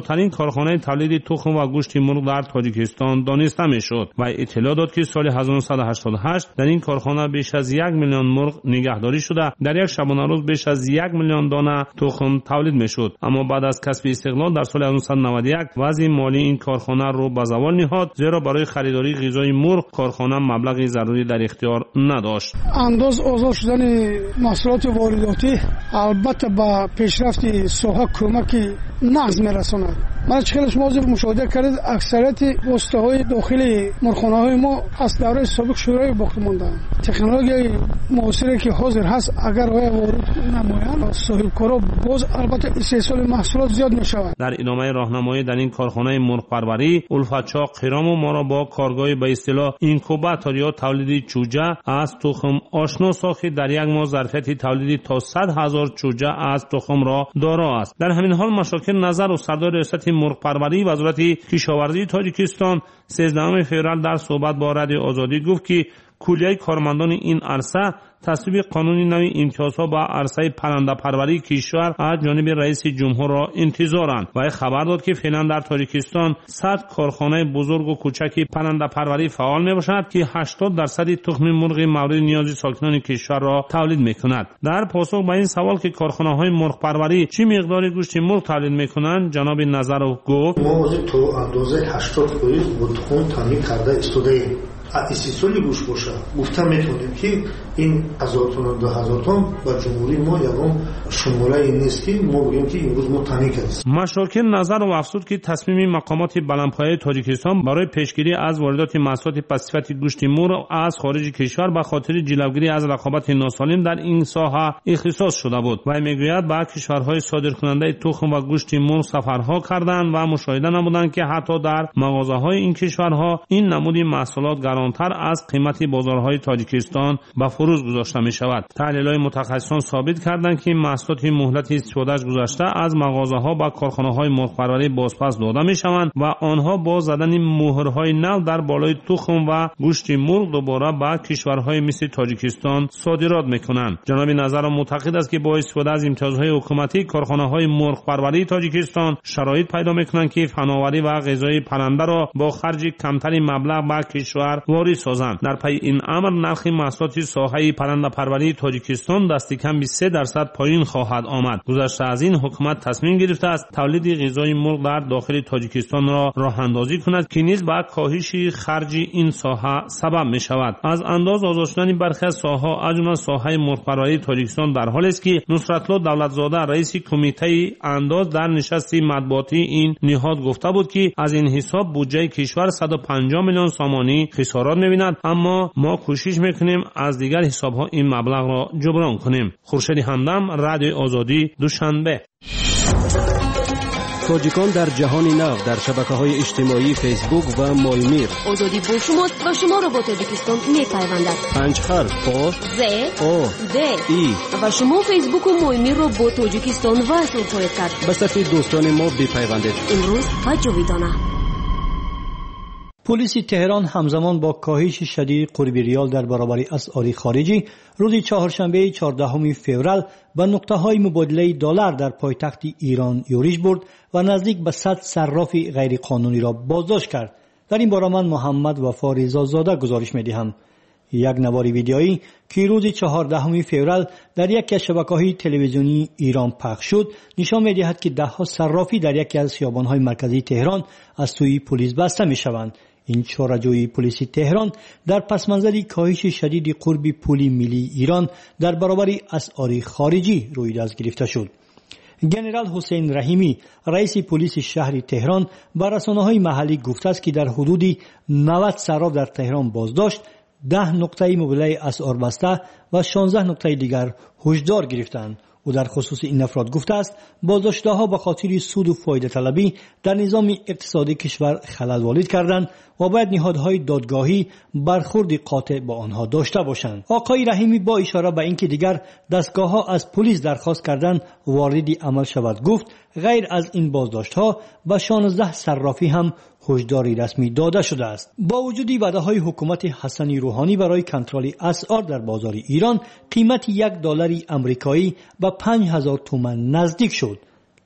بزرگترین کارخانه تولید تخم و گوشت مرغ در تاجیکستان دانسته میشد و اطلاع داد که سال هزار و نهصد و هشتاد و هشت در این کارخانه بیش از یک میلیون مرغ نگهداری شده در یک شبانه روز بیش از یک میلیون دانه تخم تولید میشد. اما بعد از کسب استقلال در سال هزار و نهصد و نود و یک وضع مالی این کارخانه رو به زوال نهاد، زیرا برای خریداری غذای مرغ کارخانه مبلغ ضروری در اختیار نداشت. انداز آزاد شدن محصولات وارداتی البته با پیشرفت ساحه کمکی نقض میرساند. ما چخیل شما مشاهده کردید اکثریت واسطه‌های داخلی مرغخانه‌های ما از دوره سابق شورای باقی ماندند. تکنولوژی معاصری که حاضر هست اگر وارد نمایند صاحبکارا باز البته استحصال محصولات زیاد میشود. در ادامه راهنمایی در این کارخانه مرغ پروری، الفتشاه قیرام و ما را با کارگاه به اصطلاح اینکوباتور یا تولید چوجه از تخم آشنا ساخت در یک ماه ظرفیت تولید تا صد هزار چوجه از تخم را دارا است. در همین حال مشاکل نظر و سردار ریاست مرغ پروری وزارت کشاورزی تاجیکستان سیزدهم فوریه در صحبت با رادیو آزادی گفت که کلیه کارمندان این عرصه تصویب قانونی نوی امتیازها با عرصه پرنده پروری کشور از جانب رئیس جمهور را انتظارند و خبر داد که فعلا در تاجیکستان صد کارخانه بزرگ و کوچک پرنده پروری فعال می باشد که هشتاد درصد تخم مرغ مورد نیاز ساکنان کشور را تولید می کند. در پاسخ به این سوال که کارخانه های مرغ پروری چه مقدار گوشت مرغ تولید می کنند، جناب نظرو گفت ما از تو اندازه هشتاد درصد با تخم تامین کرده استوده ایم. استیصالی گوش باشه گفته میتونیم که این هزار تن دو هزار تن با جمهوری ما یکم شماره این نیست که ما بگیم که امروز ما تامین کردیم. مشاکل نظر و افزود که تصمیم مقامات بلندپایه تاجیکستان برای پیشگیری از واردات محصولات پس‌صفت گوشت مرغ از خارج کشور به خاطر جلوگیری از رقابت ناسالم در این ساحه اختصاص شده بود و میگوید با کشورهای صادرکننده تخم و گوشت مرغ سفرها کردند و مشاهده نمودند که حتی در مغازه‌های این کشورها این نمود محصولات تر از قیمت بازارهای تاجیکستان به فروش گذاشته می شود. تحلیل‌های متخصصان ثابت کردند که محصولات مهلت استفادهش گذشته از مغازه‌ها و کارخانه‌های مرغ پروری بازپس داده می شوند و آنها با زدن مهرهای نو در بالای تخم و گوشت مرغ دوباره به کشورهای مثل تاجیکستان صادرات می کنند. جناب نظر معتقد است که با استفاده از امتیازهای حکومتی کارخانه‌های مرغ پروری تاجیکستان شرایط پیدا می کنند که فناوری و غذای پرنده را با خرج کمتری مبلغ به کشور وارد سازند. در پی این امر نرخ محصولات ساحه پرنده پروری تاجیکستان دست کم به سه درصد پایین خواهد آمد. گذشته از این حکومت تصمیم گرفته است تولید غذای مرغ در داخل تاجیکستان را راه اندازی کند که نیز به کاهش خرج این ساحه سبب می شود. از انداز آزاد شدن برخی از ساحه‌ها از جمله ساحه مرغ پروری تاجیکستان در حالی است که نصرتالله دولتزاده رئیس کمیته انداز در نشست مطبوعاتی این نهاد گفته بود که از این حساب بودجه کشور صد و پنجاه میلیون سامانی خسارات می‌بیند، اما ما کوشش میکنیم از دیگر حساب‌ها این مبلغ را جبران کنیم. خورشید همدم، رادیو آزادی، دوشنبه. تاجیکان در جهان نو در شبکه‌های اجتماعی فیسبوک و مایمیر. آزادی با شماست و شما را با تاجیکستان می‌پیوندد. پنج حرف با ز او د ای و شما فیسبوک و مایمیر را با تاجیکستان وصل خواهید کرد. به صف دوستان ما بپیوندید. امروز و جاویدانه. پلیس تهران همزمان با کاهش شدید قرب ریال در برابر اسعار خارجی روز چهارشنبه چهاردهم فوریه به نقطه‌های مبادله دلار در پایتخت ایران یورش برد و نزدیک به صد صراف غیرقانونی را بازداشت کرد. در این باره من محمد وفا رضازاده گزارش می‌دهم. یک نوار ویدیویی که روز چهاردهم فوریه در یکی از شبکه‌های تلویزیونی ایران پخش شد نشان می‌دهد که ده‌ها صرافی در یکی از خیابان‌های مرکزی تهران از سوی پلیس بسته می‌شوند. این چاره‌جویی پلیس تهران در پس منظر کاهش شدید قرب پول ملی ایران در برابر اسعار خارجی روی دست گرفته شد. جنرال حسین رحیمی رئیس پلیس شهر تهران به رسانه‌های محلی گفته است که در حدود نود صراف در تهران بازداشت، ده نقطه مبادله اسعار بسته و شانزده نقطه دیگر هشدار گرفتند. او در خصوص این افراد گفته است بازداشته‌ها به خاطر سود و فایده طلبی در نظام اقتصادی کشور خلل وارد کردند و باید نهادهای دادگاهی برخورد قاطع با آنها داشته باشند. آقای رحیمی با اشاره به اینکه دیگر دستگاه‌ها از پلیس درخواست کردند وارد عمل شود گفت غیر از این بازداشت‌ها به شانزده صرافی هم هشداری رسمی داده شده است. با وجود وعده‌های حکومت حسن روحانی برای کنترل اسعار در بازار ایران، قیمت یک دلار آمریکایی به پنج هزار تومان نزدیک شد.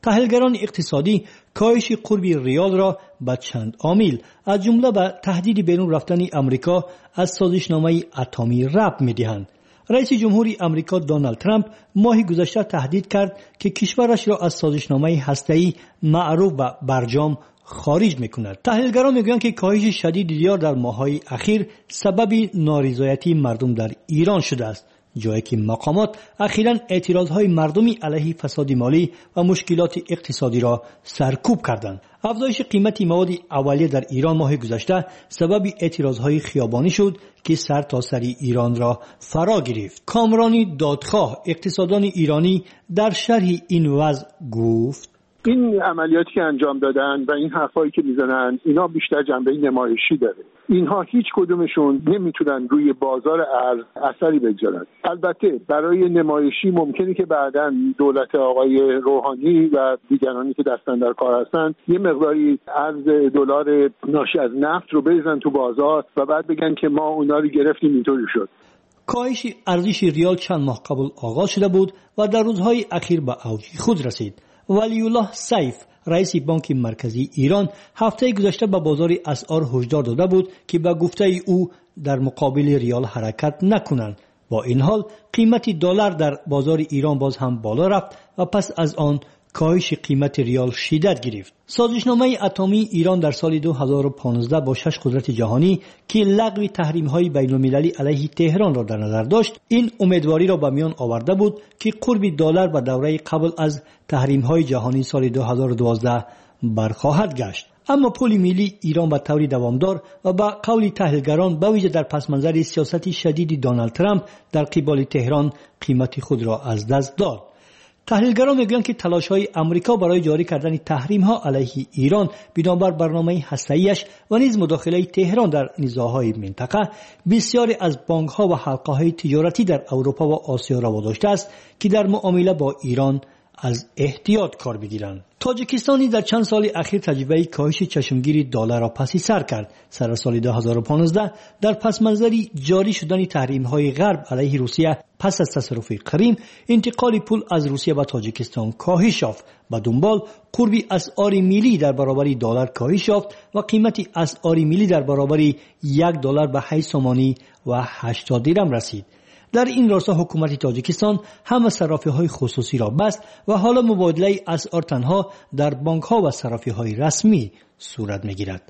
تحلیلگران اقتصادی کاهش قرب ریال را به چند عامل از جمله به تهدید بیرون رفتن امریکا از سازشنامه اتمی ربط می‌دهند. رئیس جمهوری امریکا دونالد ترامپ ماه گذشته تهدید کرد که کشورش را از سازشنامه هسته‌ای معروف و برجام خارج می‌کند. تحلیلگران می‌گویند که کاهش شدید ریال در ماه‌های اخیر سبب نارضایتی مردم در ایران شده است، جایی که مقامات اخیراً اعتراضهای مردمی علیه فساد مالی و مشکلات اقتصادی را سرکوب کردند. افزایش قیمت مواد اولیه در ایران ماه گذشته سبب اعتراضهای خیابانی شد که سر تا سر ایران را فرا گرفت. کامرانی دادخواه اقتصاددان ایرانی در شرح این وضع گفت: این عملیاتی که انجام دادن و این حرفایی که میزنن اینا بیشتر جنبه نمایشی داره. اینها هیچ کدومشون نمیتونن روی بازار ارز اثری بگذارن. البته برای نمایشی ممکنه که بعداً دولت آقای روحانی و دیگرانی که دستن در کار هستن یه مقداری ارز دلار ناشی از نفت رو بریزن تو بازار و بعد بگن که ما اونا رو گرفتیم اینطوری شد. کاهش ارزش ریال چند ماه قبل آغاز شده بود و در روزهای اخیر به اوج خود رسید. ولی الله سیف رئیس بانک مرکزی ایران هفته گذشته به بازار اسعار هشدار داده بود که به گفته او در مقابل ریال حرکت نکنند. با این حال قیمت دلار در بازار ایران باز هم بالا رفت و پس از آن کاهش قیمت ریال شدت گرفت. سازشنامه اتمی ایران در سال دو هزار و پانزده با شش قدرت جهانی که لغو تحریم‌های بین‌المللی علیه تهران را در نظر داشت، این امیدواری را به میان آورده بود که قرب دلار به دوره قبل از تحریم‌های جهانی سال دو هزار و دوازده برخواهد گشت. اما پول ملی ایران به طور دوامدار و با قول تحلیلگران به ویژه در پس منظر سیاست شدید دونالد ترامپ در قبال تهران قیمت خود را از دست داد. تحلیلگران میگویند که تلاش‌های آمریکا برای جاری کردن تحریم‌ها علیه ایران بنابر برنامه هسته‌ایش و نیز مداخله تهران در نزاع‌های منطقه بسیاری از بانک‌ها و حلقه‌های تجارتی در اروپا و آسیا را واداشته است که در معامله با ایران از احتیاط کار بگیرند. تاجیکستانی در چند سال اخیر تجربه کاهش چشمگیر دلار را پس سر کرد. سر سال دو هزار و پانزده در پس منظری جاری شدن تحریم‌های غرب علیه روسیه پس از تصرف کریم، انتقال پول از روسیه به تاجیکستان کاهش یافت. به دنبال قرب اسعار ملی در برابر دلار کاهش یافت و قیمت اسعار ملی در برابر یک دلار به هشت سومانی و هشتاد درم رسید. در این راستا حکومت تاجیکستان همه صرافی‌های خصوصی را بست و حالا مبادله اسعار تنها در بانک‌ها و صرافی‌های رسمی صورت می‌گیرد.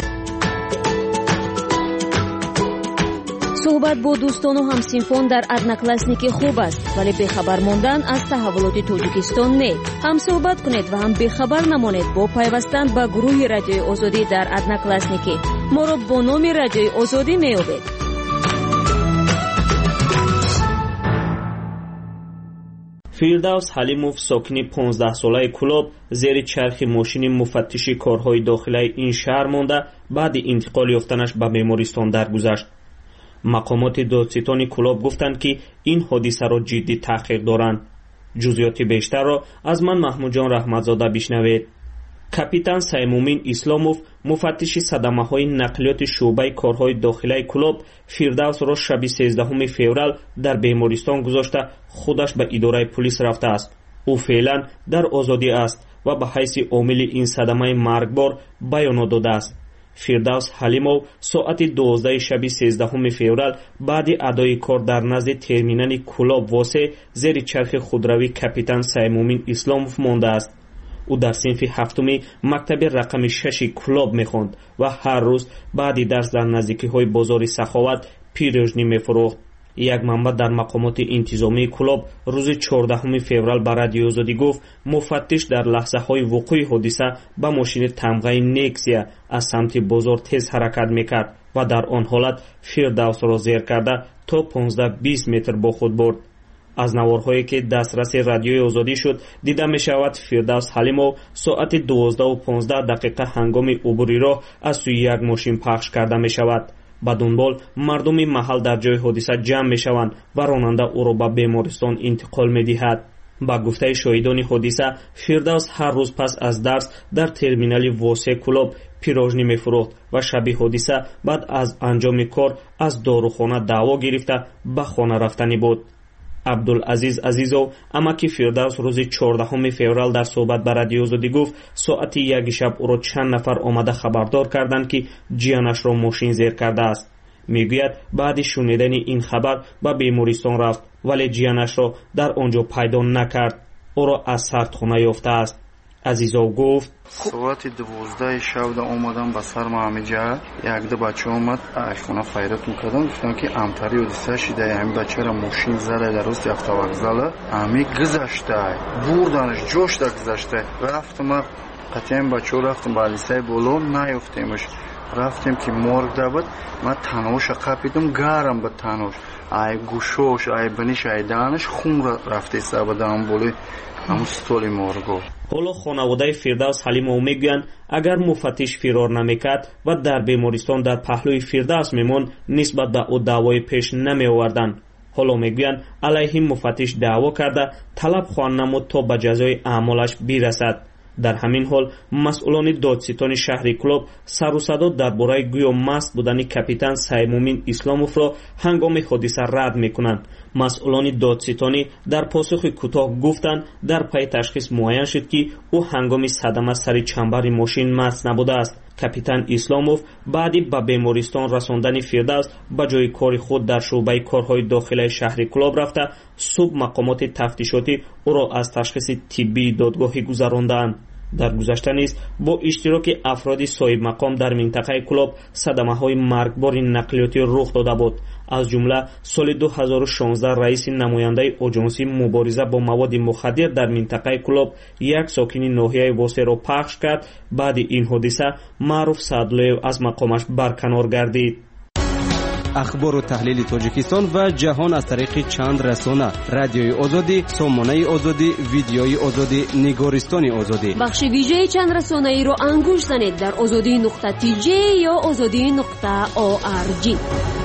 صحبت با دوستان و همسینفون در ادناکلاسنیک خوب است، ولی بخبر ماندن از تحولات تاجیکستان نه. هم صحبت کنید و هم بخبر نمانید با پیوستن به گروه رادیوی آزادی در ادناکلاسنیک. ما را با نام رادیوی آزادی می‌یابید. فیردوس حلیموف ساکنی پانزده ساله کلاب زیر چرخ ماشین مفتشی کارهای داخلی این شهر مانده بعد انتقال یافتنش به بیمارستان درگذشت. مقامات دادستان کلاب گفتند که این حادثه را جدی تحقیق دارند. جزئیات بیشتر را از من محمود جان رحمتزاده بشنوید. کاپیتان سیمومین اسلاموف مفتش صدمه‌های نقلیات شعبه کارهای داخلی کلاب فیردوس را شب سیزدهم فوریه در بیمارستان گذاشته خودش به اداره پلیس رفته است. او فعلا در آزادی است و به حیث عامل این صدمه مرگبار بیان داده است. فیردوس حلیموف ساعت دوازده شب سیزدهم فوریه بعد ادای کار در نزد ترمینال کلاب واسه زیر چرخ خودروی کاپیتان سیمومین اسلاموف مانده است. او در صنف هفتمی مکتب رقم شش کلاب میخواند و هر روز بعد درس در نزدیکی های بازار سخاوت پیروژنی میفروخت. یک منبع در مقامات انتظامی کلاب روز چهاردهم فوریه به رادیو آزادی گفت مفتش در لحظه های وقوع حادثه با ماشین تمغه نکسیا از سمت بازار تیز حرکت میکرد و در آن حالت فیردوس را زیر کرده تا پانزده بیست متر با خود برد. از نوارهایی که دسترس رادیوی آزادی شد دیده می شود فیردوس حلیموف ساعت دوازده و پانزده دقیقه هنگام عبوری راه از سوی یک ماشین پخش کرده می شود. به دنبال مردم محل در جای حادثه جمع می شوند و راننده او را به بیمارستان انتقال می دهد. با گفته شاهدان حادثه فیردوس هر روز پس از درس در ترمینال واسه کلاب پیروژنی می فروخت و شب حادثه بعد از انجام کار از داروخانه دعوا گرفته به خانه رفتنی بود. عبدالعزیز عزیزو اماکی فیردوس روز چهاردهم فوریه در صحبت با رادیو آزادی گفت ساعت یک شب او را چند نفر آمده خبردار کردند که جیانش را ماشین زیر کرده است. میگوید بعد شنیدن این خبر به بیمارستان رفت ولی جیانش را در آنجا پیدا نکرد. او را از سردخانه یافته است. عزیزو گفت ساعت دوازده شب آمدم به سر همینجا یک دو بچه آمد اشخانه خیرت میکردم گفتم که امتری حادثه شده همین بچه را ماشین زده در راست یک وокзал همین گذشته بردنش جوش در گذشته رفتم قطعا بچه رفتم به لیسه بالا نیافتیمش رفتیم که مرگ بود من تنوش قپیدم گرم به تنوش ای گوشوش ای بنیش ای دانش خون رفته سبدم بولی همون ستولی مرگو. حالا خانواده فیردوس حلیم میگویند اگر مفتش فرار نمیکرد و در بیمارستان در پهلوی فیردوس میمون نسبت به او دعوای پیش نمی آوردند. حالا میگویند علیه مفتش دعوا کرده طلب خواهند نمود تا به جزای اعمالش برسد. در همین حال مسئولان دادستان شهر کلوب سر و صدا درباره گویا مست بودن کاپیتان سیمومین اسلاموف را هنگام حادثه رد میکنند. مسئولان دادستانی در پاسخ کوتاه گفتند در پی تشخیص معین شد که او هنگام صدمه سر چنبر ماشین مست نبوده است. کاپیتان اسلاموف بعدی به بیمارستان رساندن فیردوس به جای کار خود در شعبه کارهای داخلی شهر کلوب رفته صبح مقامات تفتیشاتی او را از تشخیص طبی دادگاهی گذراندند. در گذشته نیز با اشتراک افراد صاحب مقام در منطقه کلوب صدمه های مرگبار نقلیاتی رخ داده بود. از جمله سال دو هزار و شانزده رئیس نماینده آژانس مبارزه با مواد مخدر در منطقه کلوب یک ساکن ناحیه واسه را پخش کرد. بعد این حادثه معروف سعدلویف از مقامش برکنار گردید. اخبار و تحلیل تاجیکستان و جهان از طریق چند رسانه: رادیوی آزادی، سامانه آزادی، ویدیوی آزادی، نگارستان آزادی. بخش ویژه چند رسانه ای رو انگوش زنید در آزادی نقطه تی جی یا آزادی نقطه او آر جی.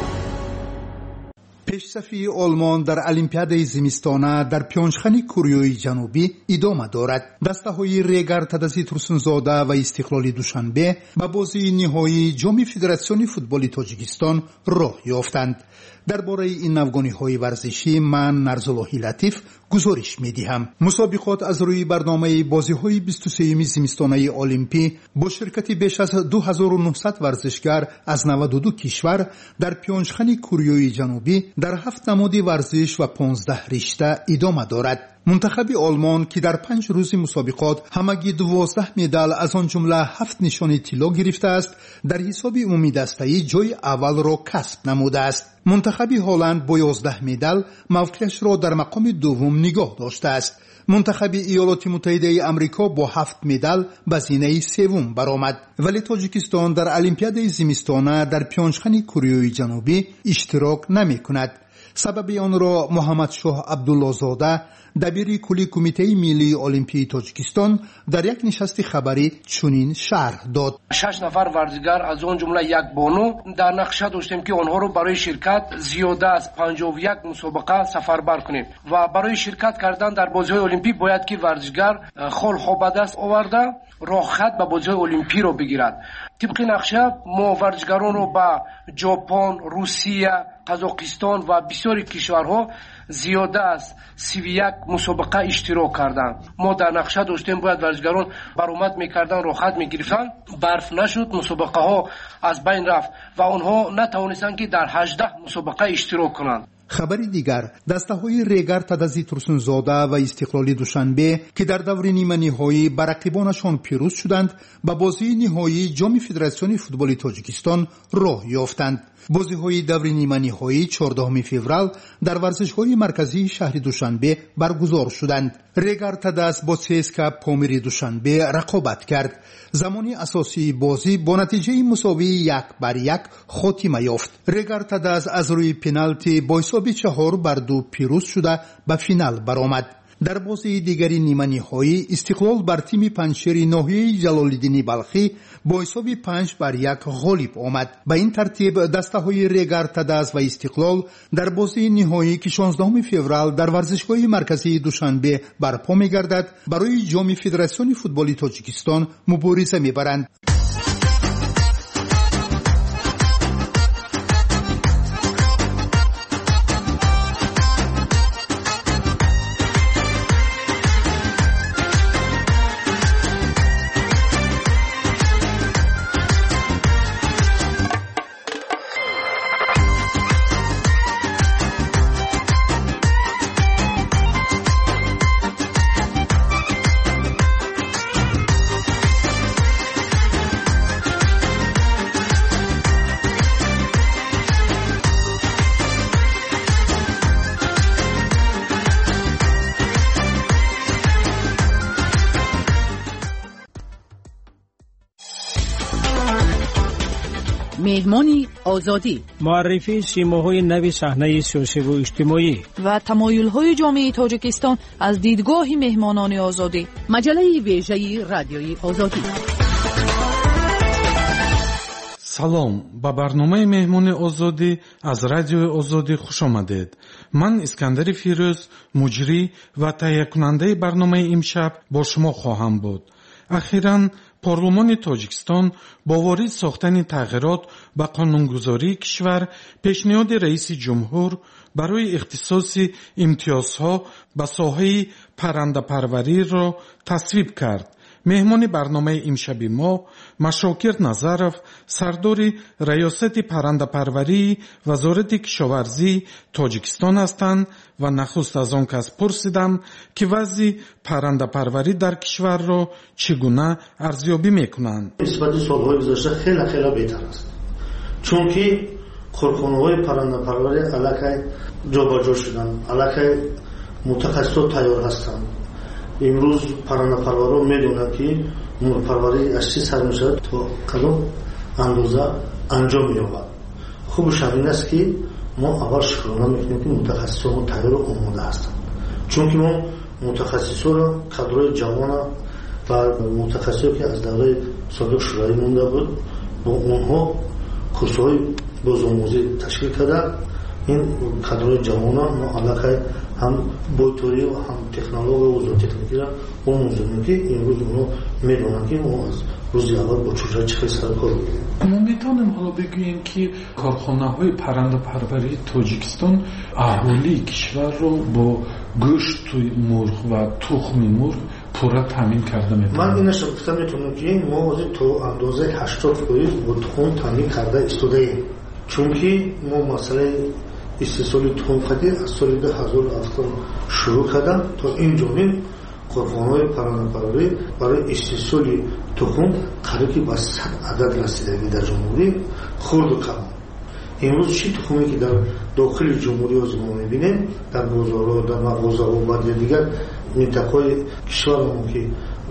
پیشرفت آلمان در المپیاد زمستانه در پیونچخان کره جنوبی ادامه دارد. دسته‌های ریگر تدزی ترسونزاده و استقلال دوشنبه به بازی نهایی جام فدراسیون فوتبال تاجیکستان راه یافتند. درباره این افغانی‌های ورزشی من نرزاللهی لطیف گزارش می‌دهم. مسابقات از روی برنامه بازی‌های بیست و سوم زمستانه المپی با شرکت بیش از دو هزار و نهصد ورزشگر از نود و دو کشور در پیونچخان کره جنوبی در هفت نماد ورزش و پانزده رشته ادامه دارد. منتخب آلمان که در پنج روز مسابقات همگی دوازده مدال از آن جمله هفت نشان طلا گرفته است در حساب عمومی دسته‌ای جای اول را کسب نموده است. منتخب هلند با یازده مدال موقعش را در مقام دوم نگاه داشته است. منتخب ایالات متحده آمریکا با هفت مدال به زینه سوم برآمد. ولی تاجیکستان در المپیاد زمستانه در پیونچخان کره جنوبی اشتراک نمی‌کند. سبب آن را محمد شاه عبدالله زاده دبیر کلی کمیته ملی المپی تاجیکستان در یک نشست خبری چنین شرح داد. شش نفر ورزشگر از آن جمله یک بانو در نقشه داشتیم که آنها رو برای شرکت زیاده از پنجاه و یک مسابقه سفربر کنیم و برای شرکت کردن در بازی‌های المپی باید که ورزشگر خال خواب به دست آورده راه خط به بازی‌های المپی رو بگیرد. طبق نقشه ما ورزشگران رو به ژاپن، روسیه، قزاقستان و بسیاری کشورها زیاده از سی و یک مسابقه اشتراک کردند. ما در نقشه داشتیم باید ورزشگران برآمد میکردن راه خط میگرفتن، برف نشد، مسابقه ها از بین رفت و آنها نتوانستند که در هجده مسابقه اشتراک کنند. خبری دیگر دسته‌های ریگر تدزی ترسونزاده و استقلال دوشنبه که در دور نیمه نهایی بر رقیبانشان پیروز شدند به بازی نهایی جام فدراسیون فوتبال تاجیکستان راه یافتند. بازی‌های دور نیمه نهایی چهاردهم فوریه در ورزش‌های مرکزی شهر دوشنبه برگزار شدند. ریگر تدز با سیسکا پامیر دوشنبه رقابت کرد. زمانی اساسی بازی با نتیجه مساوی یک بر یک خاتمه یافت. ریگر تدز از روی پنالتی با حساب چهار بر دو پیروز شده به فینال برآمد. در بازی دیگری نیمه نهایی استقلال بر تیم پنجشیر ناحیه جلال‌الدین بلخی با حساب پنج بر یک غالب آمد. به این ترتیب دسته‌های ریگر تدز و استقلال در بازی نهایی که شانزدهم فوریه در ورزشگاه مرکزی دوشنبه برپا می‌گردد برای جام فدراسیون فوتبال تاجیکستان مبارزه می‌برند. مهمان آزادی، معرفی سیماهای نوی صحنه سیاسی و اجتماعی و تمایل‌های جامعه تاجیکستان از دیدگاه مهمانان آزادی. مجله ویژه رادیوی آزادی. салом ба барномаи меҳмони озодӣ аз радиои озодӣ хуш омадед. ман искандари фирӯз муҷрӣ ва таҳиякунандаи барномаи имшаб бо шумо хоҳам буд. ахиран парлумони тоҷикистон бо ворид сохтани тағйирот ба қонунгузории кишвар пешниҳоди раиси ҷумҳур барои ихтисоси имтиёзҳо ба соҳаи паррандапарвариро тасвиб кард. меҳмони барномаи имшаби мо машокир назаров, сардори раёсати паррандапарварии вазорати кишоварзии тоҷикистон ҳастанд ва нахуст аз он кас пурсидам ки вазъи паррандапарварӣ дар кишварро чӣ гуна арзёбӣ мекунанд. нисбати солҳои гузашта хеле хеле беҳтар аст, чунки корхонаҳои паррандапарварӣ аллакай ҷобаҷо шуданд, аллакай мутахассисот тайёр ҳастанд. имрӯз паррандапарварон медонанд ки мурпарварӣ аз чӣ сар мешавад, то кадом андоза анҷом меёбад. хубаш ин аст ки мо аввал шукрона мекунем ки мутахассисоно тайёру омода ҳастанд, чунки мо мутахассисоро кадрои ҷавона ва мутахассисое ки аз давраи собиқ шӯравӣ монда буд, бо онҳо курсҳои бозомӯзӣ ташкил карда ин кадрои ҷавона мо аллакай ҳам бойторӣ ва ҳам технология ва зоотехникиро омӯзонем ки имрӯз онҳо медонанд ки мо аз рӯзи аввал бо чӯча чӣ хел сар кор мекунем. мо метавонем ҳоло бигӯем ки корхонаҳои паррандапарварии тоҷикистон аҳолии кишварро бо гӯшти мурғ ва тухми мурғ пурра таъмин карда метавонем. ман инаша гуфта метавонам ки мо ҳозир то андозаи ҳаштод фоиз бо тухм таъмин карда истодаем, чунки мо масъалаи истеҳсоли тухм қадӣ аз соли ду ҳазору ҳафт шурӯъ кардам. то ин ҷониб корхонаҳои паррандапарварӣ барои истеҳсоли тухм қариби ба сад адад расидагӣ дар ҷумҳурӣ хурду калон. имрӯз чӣ тухме ки дар дохили ҷумҳурӣ ҳозир мо мебинем, дар бозорҳо, дар мағозаҳо ва дигар минтақаҳои кишвармон ки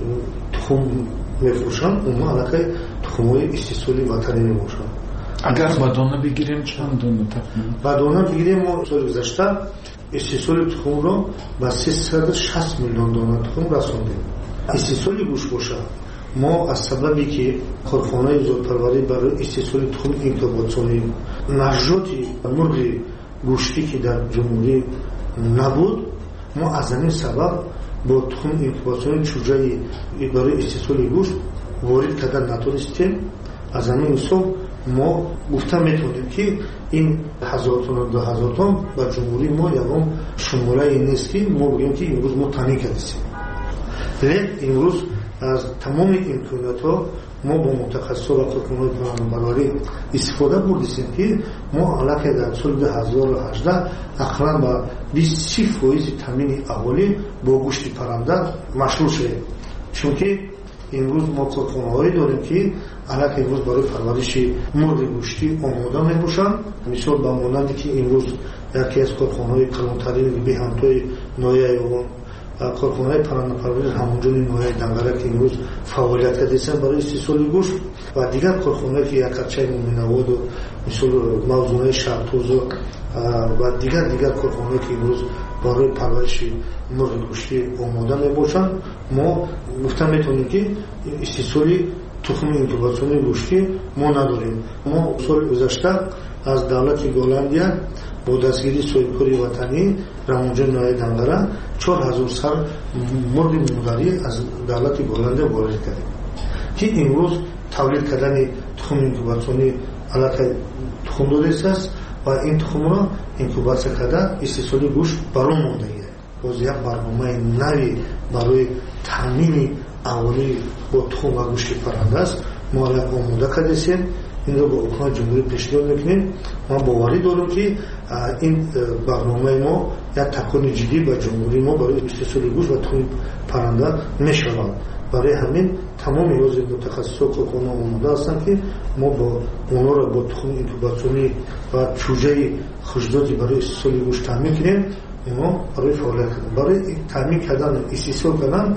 тухм мефурӯшанд, умуман аллакай тухмҳои истеҳсоли ватанӣ мебошанд. агар ба дона бигирем чанд дона тахмин? ба дона бигирем, мо соли гузашта истеҳсоли тухмро ба сесаду шаст миллион дона тухм расондем. истеҳсоли гӯшт боша, мо аз сабаби ки корхонаи зотпарварӣ барои истеҳсоли тухм инкубатсионӣ нажоти мурғи гӯштӣ ки дар ҷумҳурӣ набуд, мо аз ҳамин сабаб бо тухм инкубатсионӣ чӯҷаи барои истеҳсоли гӯшт ворид карда натонистем. аз ҳамин ҳисоб мо гуфта метавонем ки ин ҳазортона ду ҳазортон ба ҷумҳурии мо ягон шуморае нест ки мо бигӯем ки имрӯз мо таъмин кардем. лек имрӯз аз тамоми имкониятҳо мо бо мутахассисо ва корхонаҳои паррандапарварӣ истифода бурдистем ки мо аллакай дар соли ду ҳазору ҳаждаҳ ақаллан ба бист си фоизи таъмини аҳолӣ бо гӯшти парранда машғул шудем, чунки имрӯз мо корхонаҳое дорем ки аллакай имрӯз барои парвариши мурғи гӯштӣ омода мебошанд. мисол ба монанде ки имрӯз яке аз корхонаҳои калонтарини беҳамтои ноҳияи Овон, корхонаи паррандапарвари ҳамонҷони ноҳияи Дангара ки имрӯз фаъолият кардесанд барои истеҳсоли гӯшт ва дигар корхонаҳое ки якарчаи Муминаводу, мисол мавзунаи Шаҳтузу ва дигар дигар корхонаҳое ки имрӯз барои парвариши мурғи гӯштӣ омода мебошанд. мо гуфта метавонем ки истеҳсоли тухми инкубатсиони гӯштӣ мо надорем. мо соли гузашта аз давлати Голландия бо дастгирии соҳибкори ватанӣ рамонҷони ноҳияи Дангара чор ҳазор сар мурғи модарӣ аз давлати Голландия ворид кардем ки имрӯз тавлид кардани тухми инкубатсионӣ аллакай тухм додеастааст ва ин тухмро инкубатсия карда истеҳсоли гӯшт баром мондагӣ. боз як барномаи нави барои таъмини аҳолии бо тухм ва гӯшти парранда аст. мо аллак омода кардесем, инро ба ҳукумати ҷумҳурӣ пешниҳод мекунем. ман боварӣ дорам ки ин барномаи мо як такони ҷиддӣ ба ҷумҳурии мо барои истеҳсоли гӯшт ва тухми парранда мешавад. барои ҳамин тамоми ҳозир мутахассисо корхонаҳо омода ҳастанд ки мо бо онҳоро бо тухми инкубатсионӣ ва чӯҷаи хуҷдоди барои истеҳсоли гӯшт таъмин кунем. онҳо барои фаъолият кардан, барои таъмин кардан, истеҳсол кардан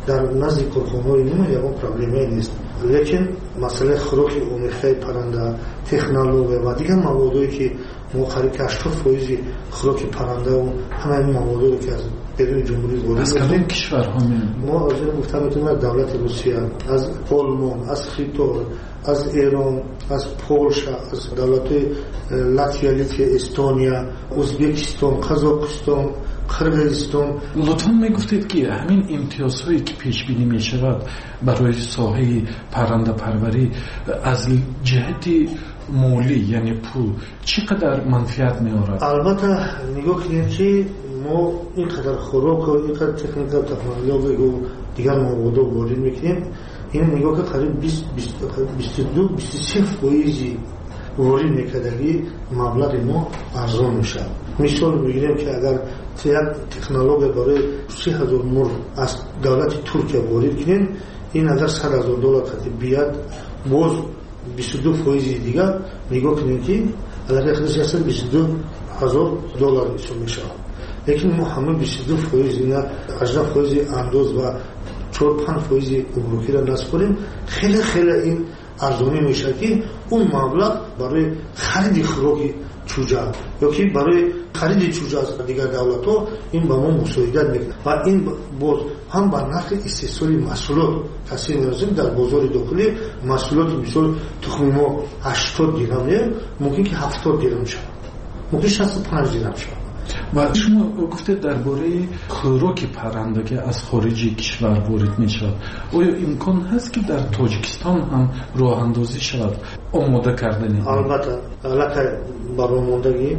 дар назди корхонаҳои мо ягон проблемае нест, лекин масъалаи хӯроки омехтаи парранда, технология ва дигар маводое ки мо қариб ҳаштод фоизи хӯроки паррандау ҳамаи маводое ки аз беруни ҷумҳурии ворид аз кадом кишварҳо мо аз гуфта метавонем аз давлати русия, аз олмон, аз хитор, аз эрон, аз полша, аз давлатҳои латвия, литва, эстония, ӯзбекистон, қазоқистон, қирғизистон. лутфан мегуфтед ки ҳамин имтиёзҳое ки пешбинӣ мешавад барои соҳаи паррандапарварӣ аз ҷиҳати молӣ, яъне пул чӣ қадар манфиат меорад? албатта нигоҳ кунем ки мо ин қадар хӯроку ин қадар техника технологияу дигар маводо ворид мекунем, ин нигоҳ ки қариб бисту ду бисту се фоизи ворид мекардагӣ маблағи мо арзон мешавад. мисол бигирем ки агар як технология барои си ҳазор мурғ аз давлати туркия ворид кунем, ин агар сад ҳазор доллар қатиб бияд, боз бисту ду фоизи дигар нигоҳ кунем ки агар яхшад бисту ду ҳазор доллар ҳисоб мешавад. лекин мо ҳама бисту ду фоизи на ажда фоизи андоз ва чор панҷ фоизи гумрукиро наспорем, хеле хеле ин арзонӣ мешавад ки он маблағ барои хариди хӯроки чӯҷа ёки барои хариди чӯҷа аз дигар давлатҳо ин ба мо мусоидат мекунад ва ин боз ҳам ба нархи истеҳсоли маҳсулот таъсир меозем. дар бозори дохилӣ маҳсулоти мисол тухми мо ҳаштод дирҳам не мумкин ки ҳафтод дирҳам шавад, мумкин шасту панҷ дирҳам шавад. ва шумо гуфтед дар бораи хӯроки парранда ки аз хориҷи кишвар ворид мешавад, оё имкон ҳаст ки дар тоҷикистон ҳам роҳандозӣ шавад, омода кардани? албатта аллакай баромондагӣ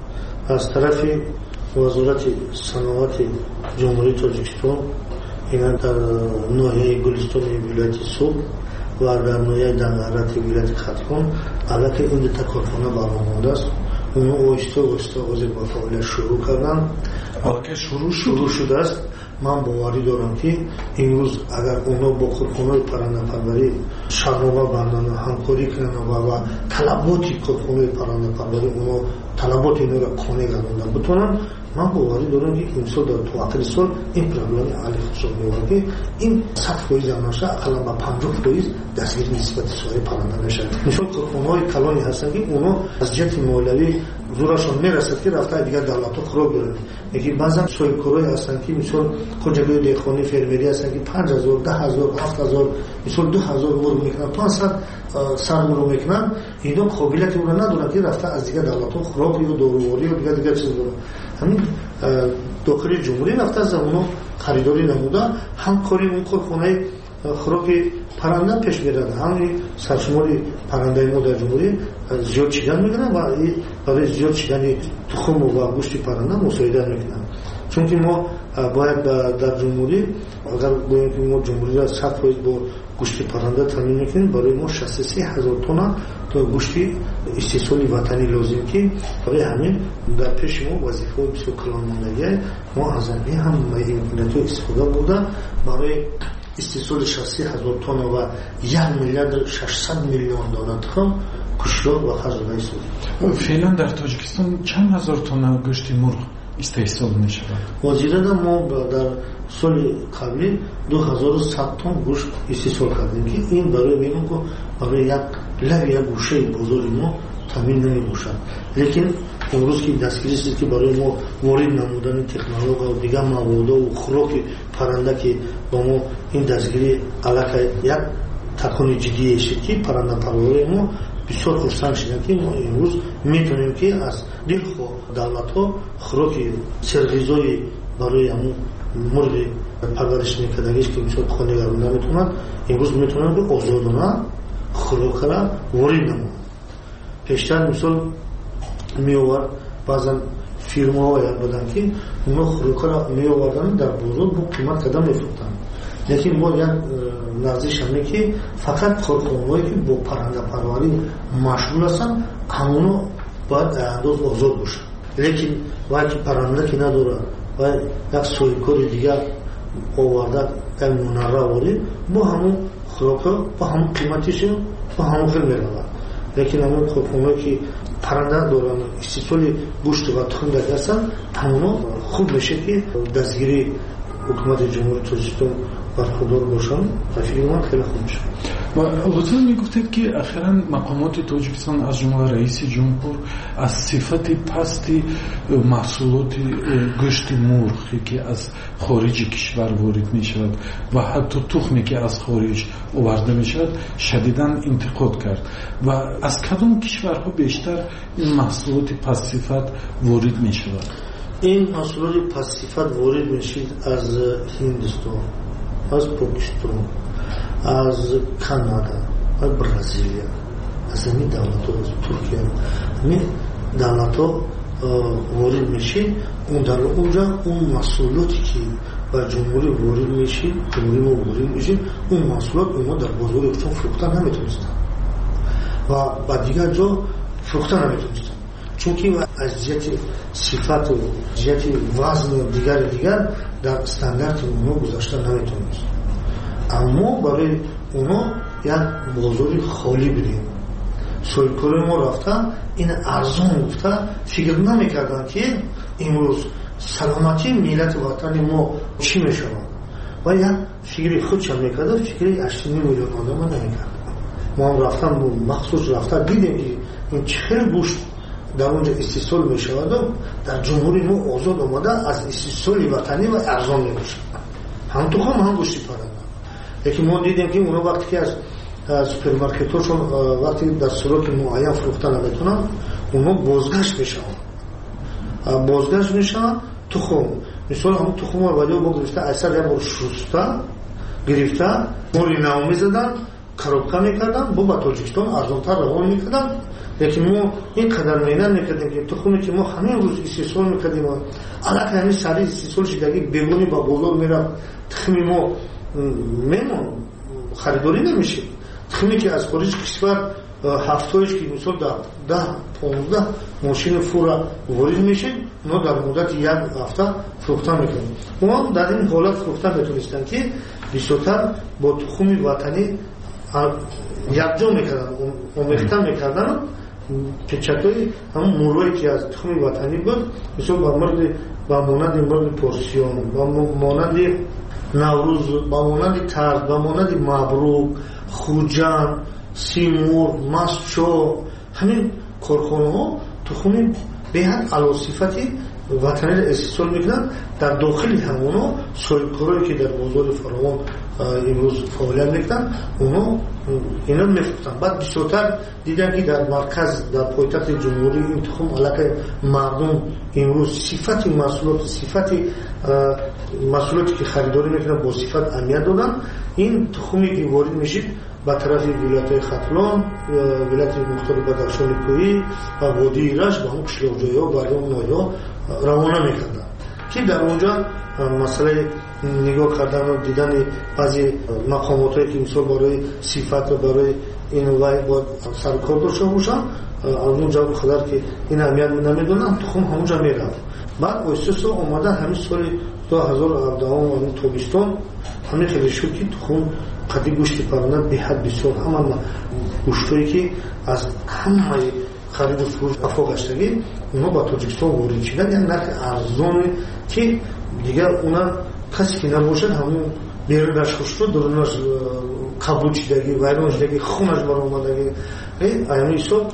аз тарафи вазорати саноати ҷумҳурии тоҷикистон ина дар ноҳияи гулистони вилояти суғ ва дар ноҳияи дангарати вилояти хатхон аллакай ин дута корхона баромондааст. اونا اویسته اویسته اوزی با فعالیت شروع کردن. آنکه شروع شد شروع شده است. من باوری دارم که امروز اگر اونا با کارخانه‌های پرنده‌پروری شرم‌آور بندن همکاری کنن و و طلباتی کارخانه‌های پرنده‌پروری اونا طلبات اینا را خانه گرداندن بتونن، من باوری دارم که امسال در تو آخر سال این پروگرام عالی حساب می‌آورد که این صد فیصد نمیشه، اقلا با پنجاه فیصد دستگیر نسبت سوی پرنده میشه. مثلا کارخانه‌های کلانی هستن که اونا از جهت مالیوی زورشون میرسد که رفته دیگر دولت‌ها خراب دارن. یکی بعضا سویکورای هستن که مثلا خودجوی دیخانی فرمری هستن که پنج هزار، ده هزار، هفت هزار، مثلا دو هزار ورق میکنن، پانصد سر مرو میکنن. اینا قابلیتی اون ندارن که رفته از دیگر دولت‌ها خراب یا داروواری یا دیگر دیگر چیز دارن. همین داخل جمهوری رفته از اونو خریداری نموده، همکاری اون کارخانه خوراکی پرنده پیش میرن. همین سرشماری پرنده ما در جمهوری زیاد چیدن میکنن و برای زیاد چیدن تخم و گوشت پرنده مساعدت میکنن. چون که ما باید در جمهوری اگر باید که ما جمهوری را صد فیصد با گوشت پرنده تامین میکنیم، برای ما شصت و سه هزار تن تا گوشت استحصالی وطنی لازم که برای همین در پیش ما وظیفه بسیار کلان ماندگی ما از این هم امکانات استفاده بوده برای استحصال شصت و سه هزار تن و یک میلیارد ششصد میلیون دانه تخم کشلار و خرج‌های سود. فعلا در تاجیکستان چند هزار تن گوشت مرغ استحصال می شود؟ وزیرده ما در سال قبلی دو هزار و صد تن گوشت استحصال کردیم که این برای میگم که برای یک لب یک گوشه بزرگ ما تامین نمی باشد. لیکن امروز که دستگیری است که برای ما وارد نمودن تکنولوژی و دیگر مواد و خوراک پرنده که با ما این دستگیری علاقه یک تکانی جدی است که پرنده پروری ما بسیار خرسند شدیم که ما امروز میتونیم که از دلخواه دولت ها خوراک سرغذایی برای همون مرغ پرورش میکردگیش که مثل خانه گردانده میتونن، امروز میتونن که آزادانه خوراک را وارد نمود. پیشتر مثل میآورد بعضا فیرما ها یاد بدن که اونا خوراک را میآوردن در بازار با قیمت قدم میفروختن. لیکن ما یک نظرش همه که فقط کارخانه‌هایی که با پرنده پروری مشغول هستن همونو باید انداز آزاد باشن. لیکن وقتی پرنده که نداره و یک سویکار دیگر آورده یک منره آورده با همون خوراک با همون قیمتیش با همون خیلی میرود. لیکن همون کارخانه‌هایی که پرنده دارن استحصال گوشت و تخم داشته هستن همونو خوب میشه که دستگیری حکومت جمهوری تاجیکستان برخوردار باشن و فکر من خیلی خوب میشه. و حضور میگفتید که اخیراً مقامات تاجیکستان از جمله رئیس جمهور از صفت پستی محصولات گوشت مرغی که از خارج کشور وارد میشود و حتی تخمی که از خارج آورده میشود شدیداً انتقاد کرد و از کدام کشورها بیشتر این محصولات پست صفت وارد میشود؟ این محصولات پست صفت وارد میشید از هندوستان، از پاکستان، از کانادا، از برزیلیا، از همین دولت ها، از ترکیه، همین دولت ها وارد میشه. اون در اونجا اون محصولاتی که با جمهوری وارد میشه، جمهوری ما وارد میشه، اون محصولات اونها در بازار چون فروختن نمیتونستن و با دیگر جا فروختن نمیتونستن، چون که از جهت صفت و جهت وزن دیگر دیگر در استاندارد اونها گذاشتن نمیتونست. اما برای اونا یک بازار خالی بدیم. سویکور ما رفتن این ارزان گفته فکر نمیکردن که امروز سلامتی ملت وطن ما چی میشود و یک فکری خودشان میکرده، فکری هشت میلیون آدم نمیکرد. ما هم رفتن مخصوص رفتن دیدیم که این چهل گوشت در اونجا استیصال میشود، در جمهوری ما آزاد آمده از استیصال وطنی و ارزان میشه. هم تو هم هم گوشتی پرنده. یکی ما دیدیم که اونا وقتی که از سوپرمارکت هاشون وقتی در سراغ معین فروختن نمیتونن، اونا بازگشت میشن بازگشت میشن تخم. مثال همون تخم رو باید با گرفته اثر یا با شسته گرفته موری نو میزدن، کروبکه میکردن، با با تاجیکستان ارزانتر روان میکردن. لیکن ما این قدر میدن میکردیم که تخمی که ما همین روز استیصال میکردیم و علاقه همین سری استیصال شدگی بیگونی با بازار میرم، تخمی ما میمون خریداری نمیشه. تخمی که از خارج کشور هفتهش که مثلا ده ده پانزده ماشین فورا وارد میشه، اونا در مدت یک هفته فروختن میکنن. اونا در این حالت فروختن میتونستن که بیشتر با تخم وطنی یکجا میکردن، آمیختن میکردن. پیچکای همون موروی که از تخم وطنی بود، مثلا با مرد با مانند مرد پرسیون، با مانند نوروز، با مانند ترد، با مانند مبروک، خوجان، سیمور، مسچو، همین کارخانه ها تخم بهت علا صفتی وطنی را استیصال میکنن. در داخل همونا سویکورایی که در بازار فراوان امروز فعالیت میکنن، اونا اینا میفروختن. بعد بیشتر دیدن که در مرکز در پایتخت جمهوری این تخم علاقه مردم امروز صفت محصولات صفت محصولاتی که خریداری میکنن با صفت اهمیت دادن. این تخمی که وارد میشه با طرف ولایت ختلان، ولایت مختلف بدخشان کوهی و وادی رش با هم قشلاق‌جویی ها برای اونها روانه میکردن که در اونجا مسئله نگاه کردن و دیدن بعضی مقامات هایی که مثال برای صفت و برای این وای باید سرکار داشته باشن، از اونجا خدر که این اهمیت نمیدونن تخم همونجا میرفت. بعد اویسوس اومده همین سال دو هزار و هفده همین تابستان همین خیلی شد که تخم قدی گوشت پرنده به حد بسیار همه گوشتایی که از همه خرید و فروش افاق گشتگی اونا با تاجیکستان وارد شدن، یعنی نرخ ارزانه که دیگر اونا کسی که نباشد همون بیرونش خوشتو درونش کبود شدگی ویران شدگی خونش برآمدگی ایامی حساب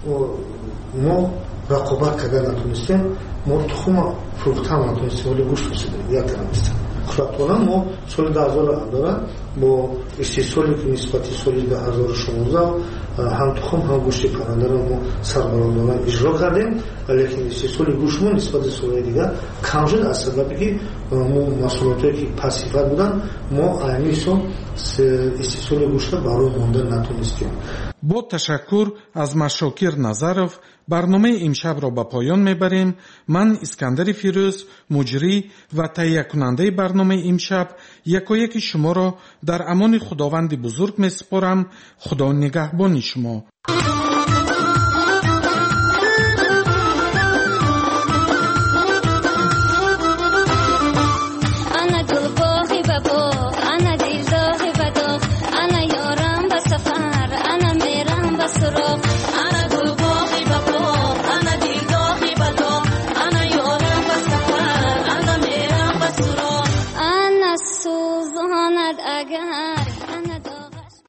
ما رقابت کردن نتونستیم، ما تخم فروختن نتونستیم ولی گوشت رسیدیم یک نمیستیم. خلاصه ما سال دو هزار و هفده با استیصالی که نسبتی سال دو هزار و شانزده هم تخم هم گوشت پرنده را ما سربلندانه اجرا کردیم، ولی استیصال گوشتمون نسبت سال دیگر کم شد از سببی که ما محصولاتی که پست صفت بودن ما عینیشون استیصال گوشت برای ماندن نتونستیم. با تشکر از مشاکر نظرов برنامه امشب را به پایان میبریم. من اسکندر فیروز مجری و تهیه کننده برنامه امشب یکایک شما را در امان خداوند بزرگ میسپارم. خدا نگهبان شما.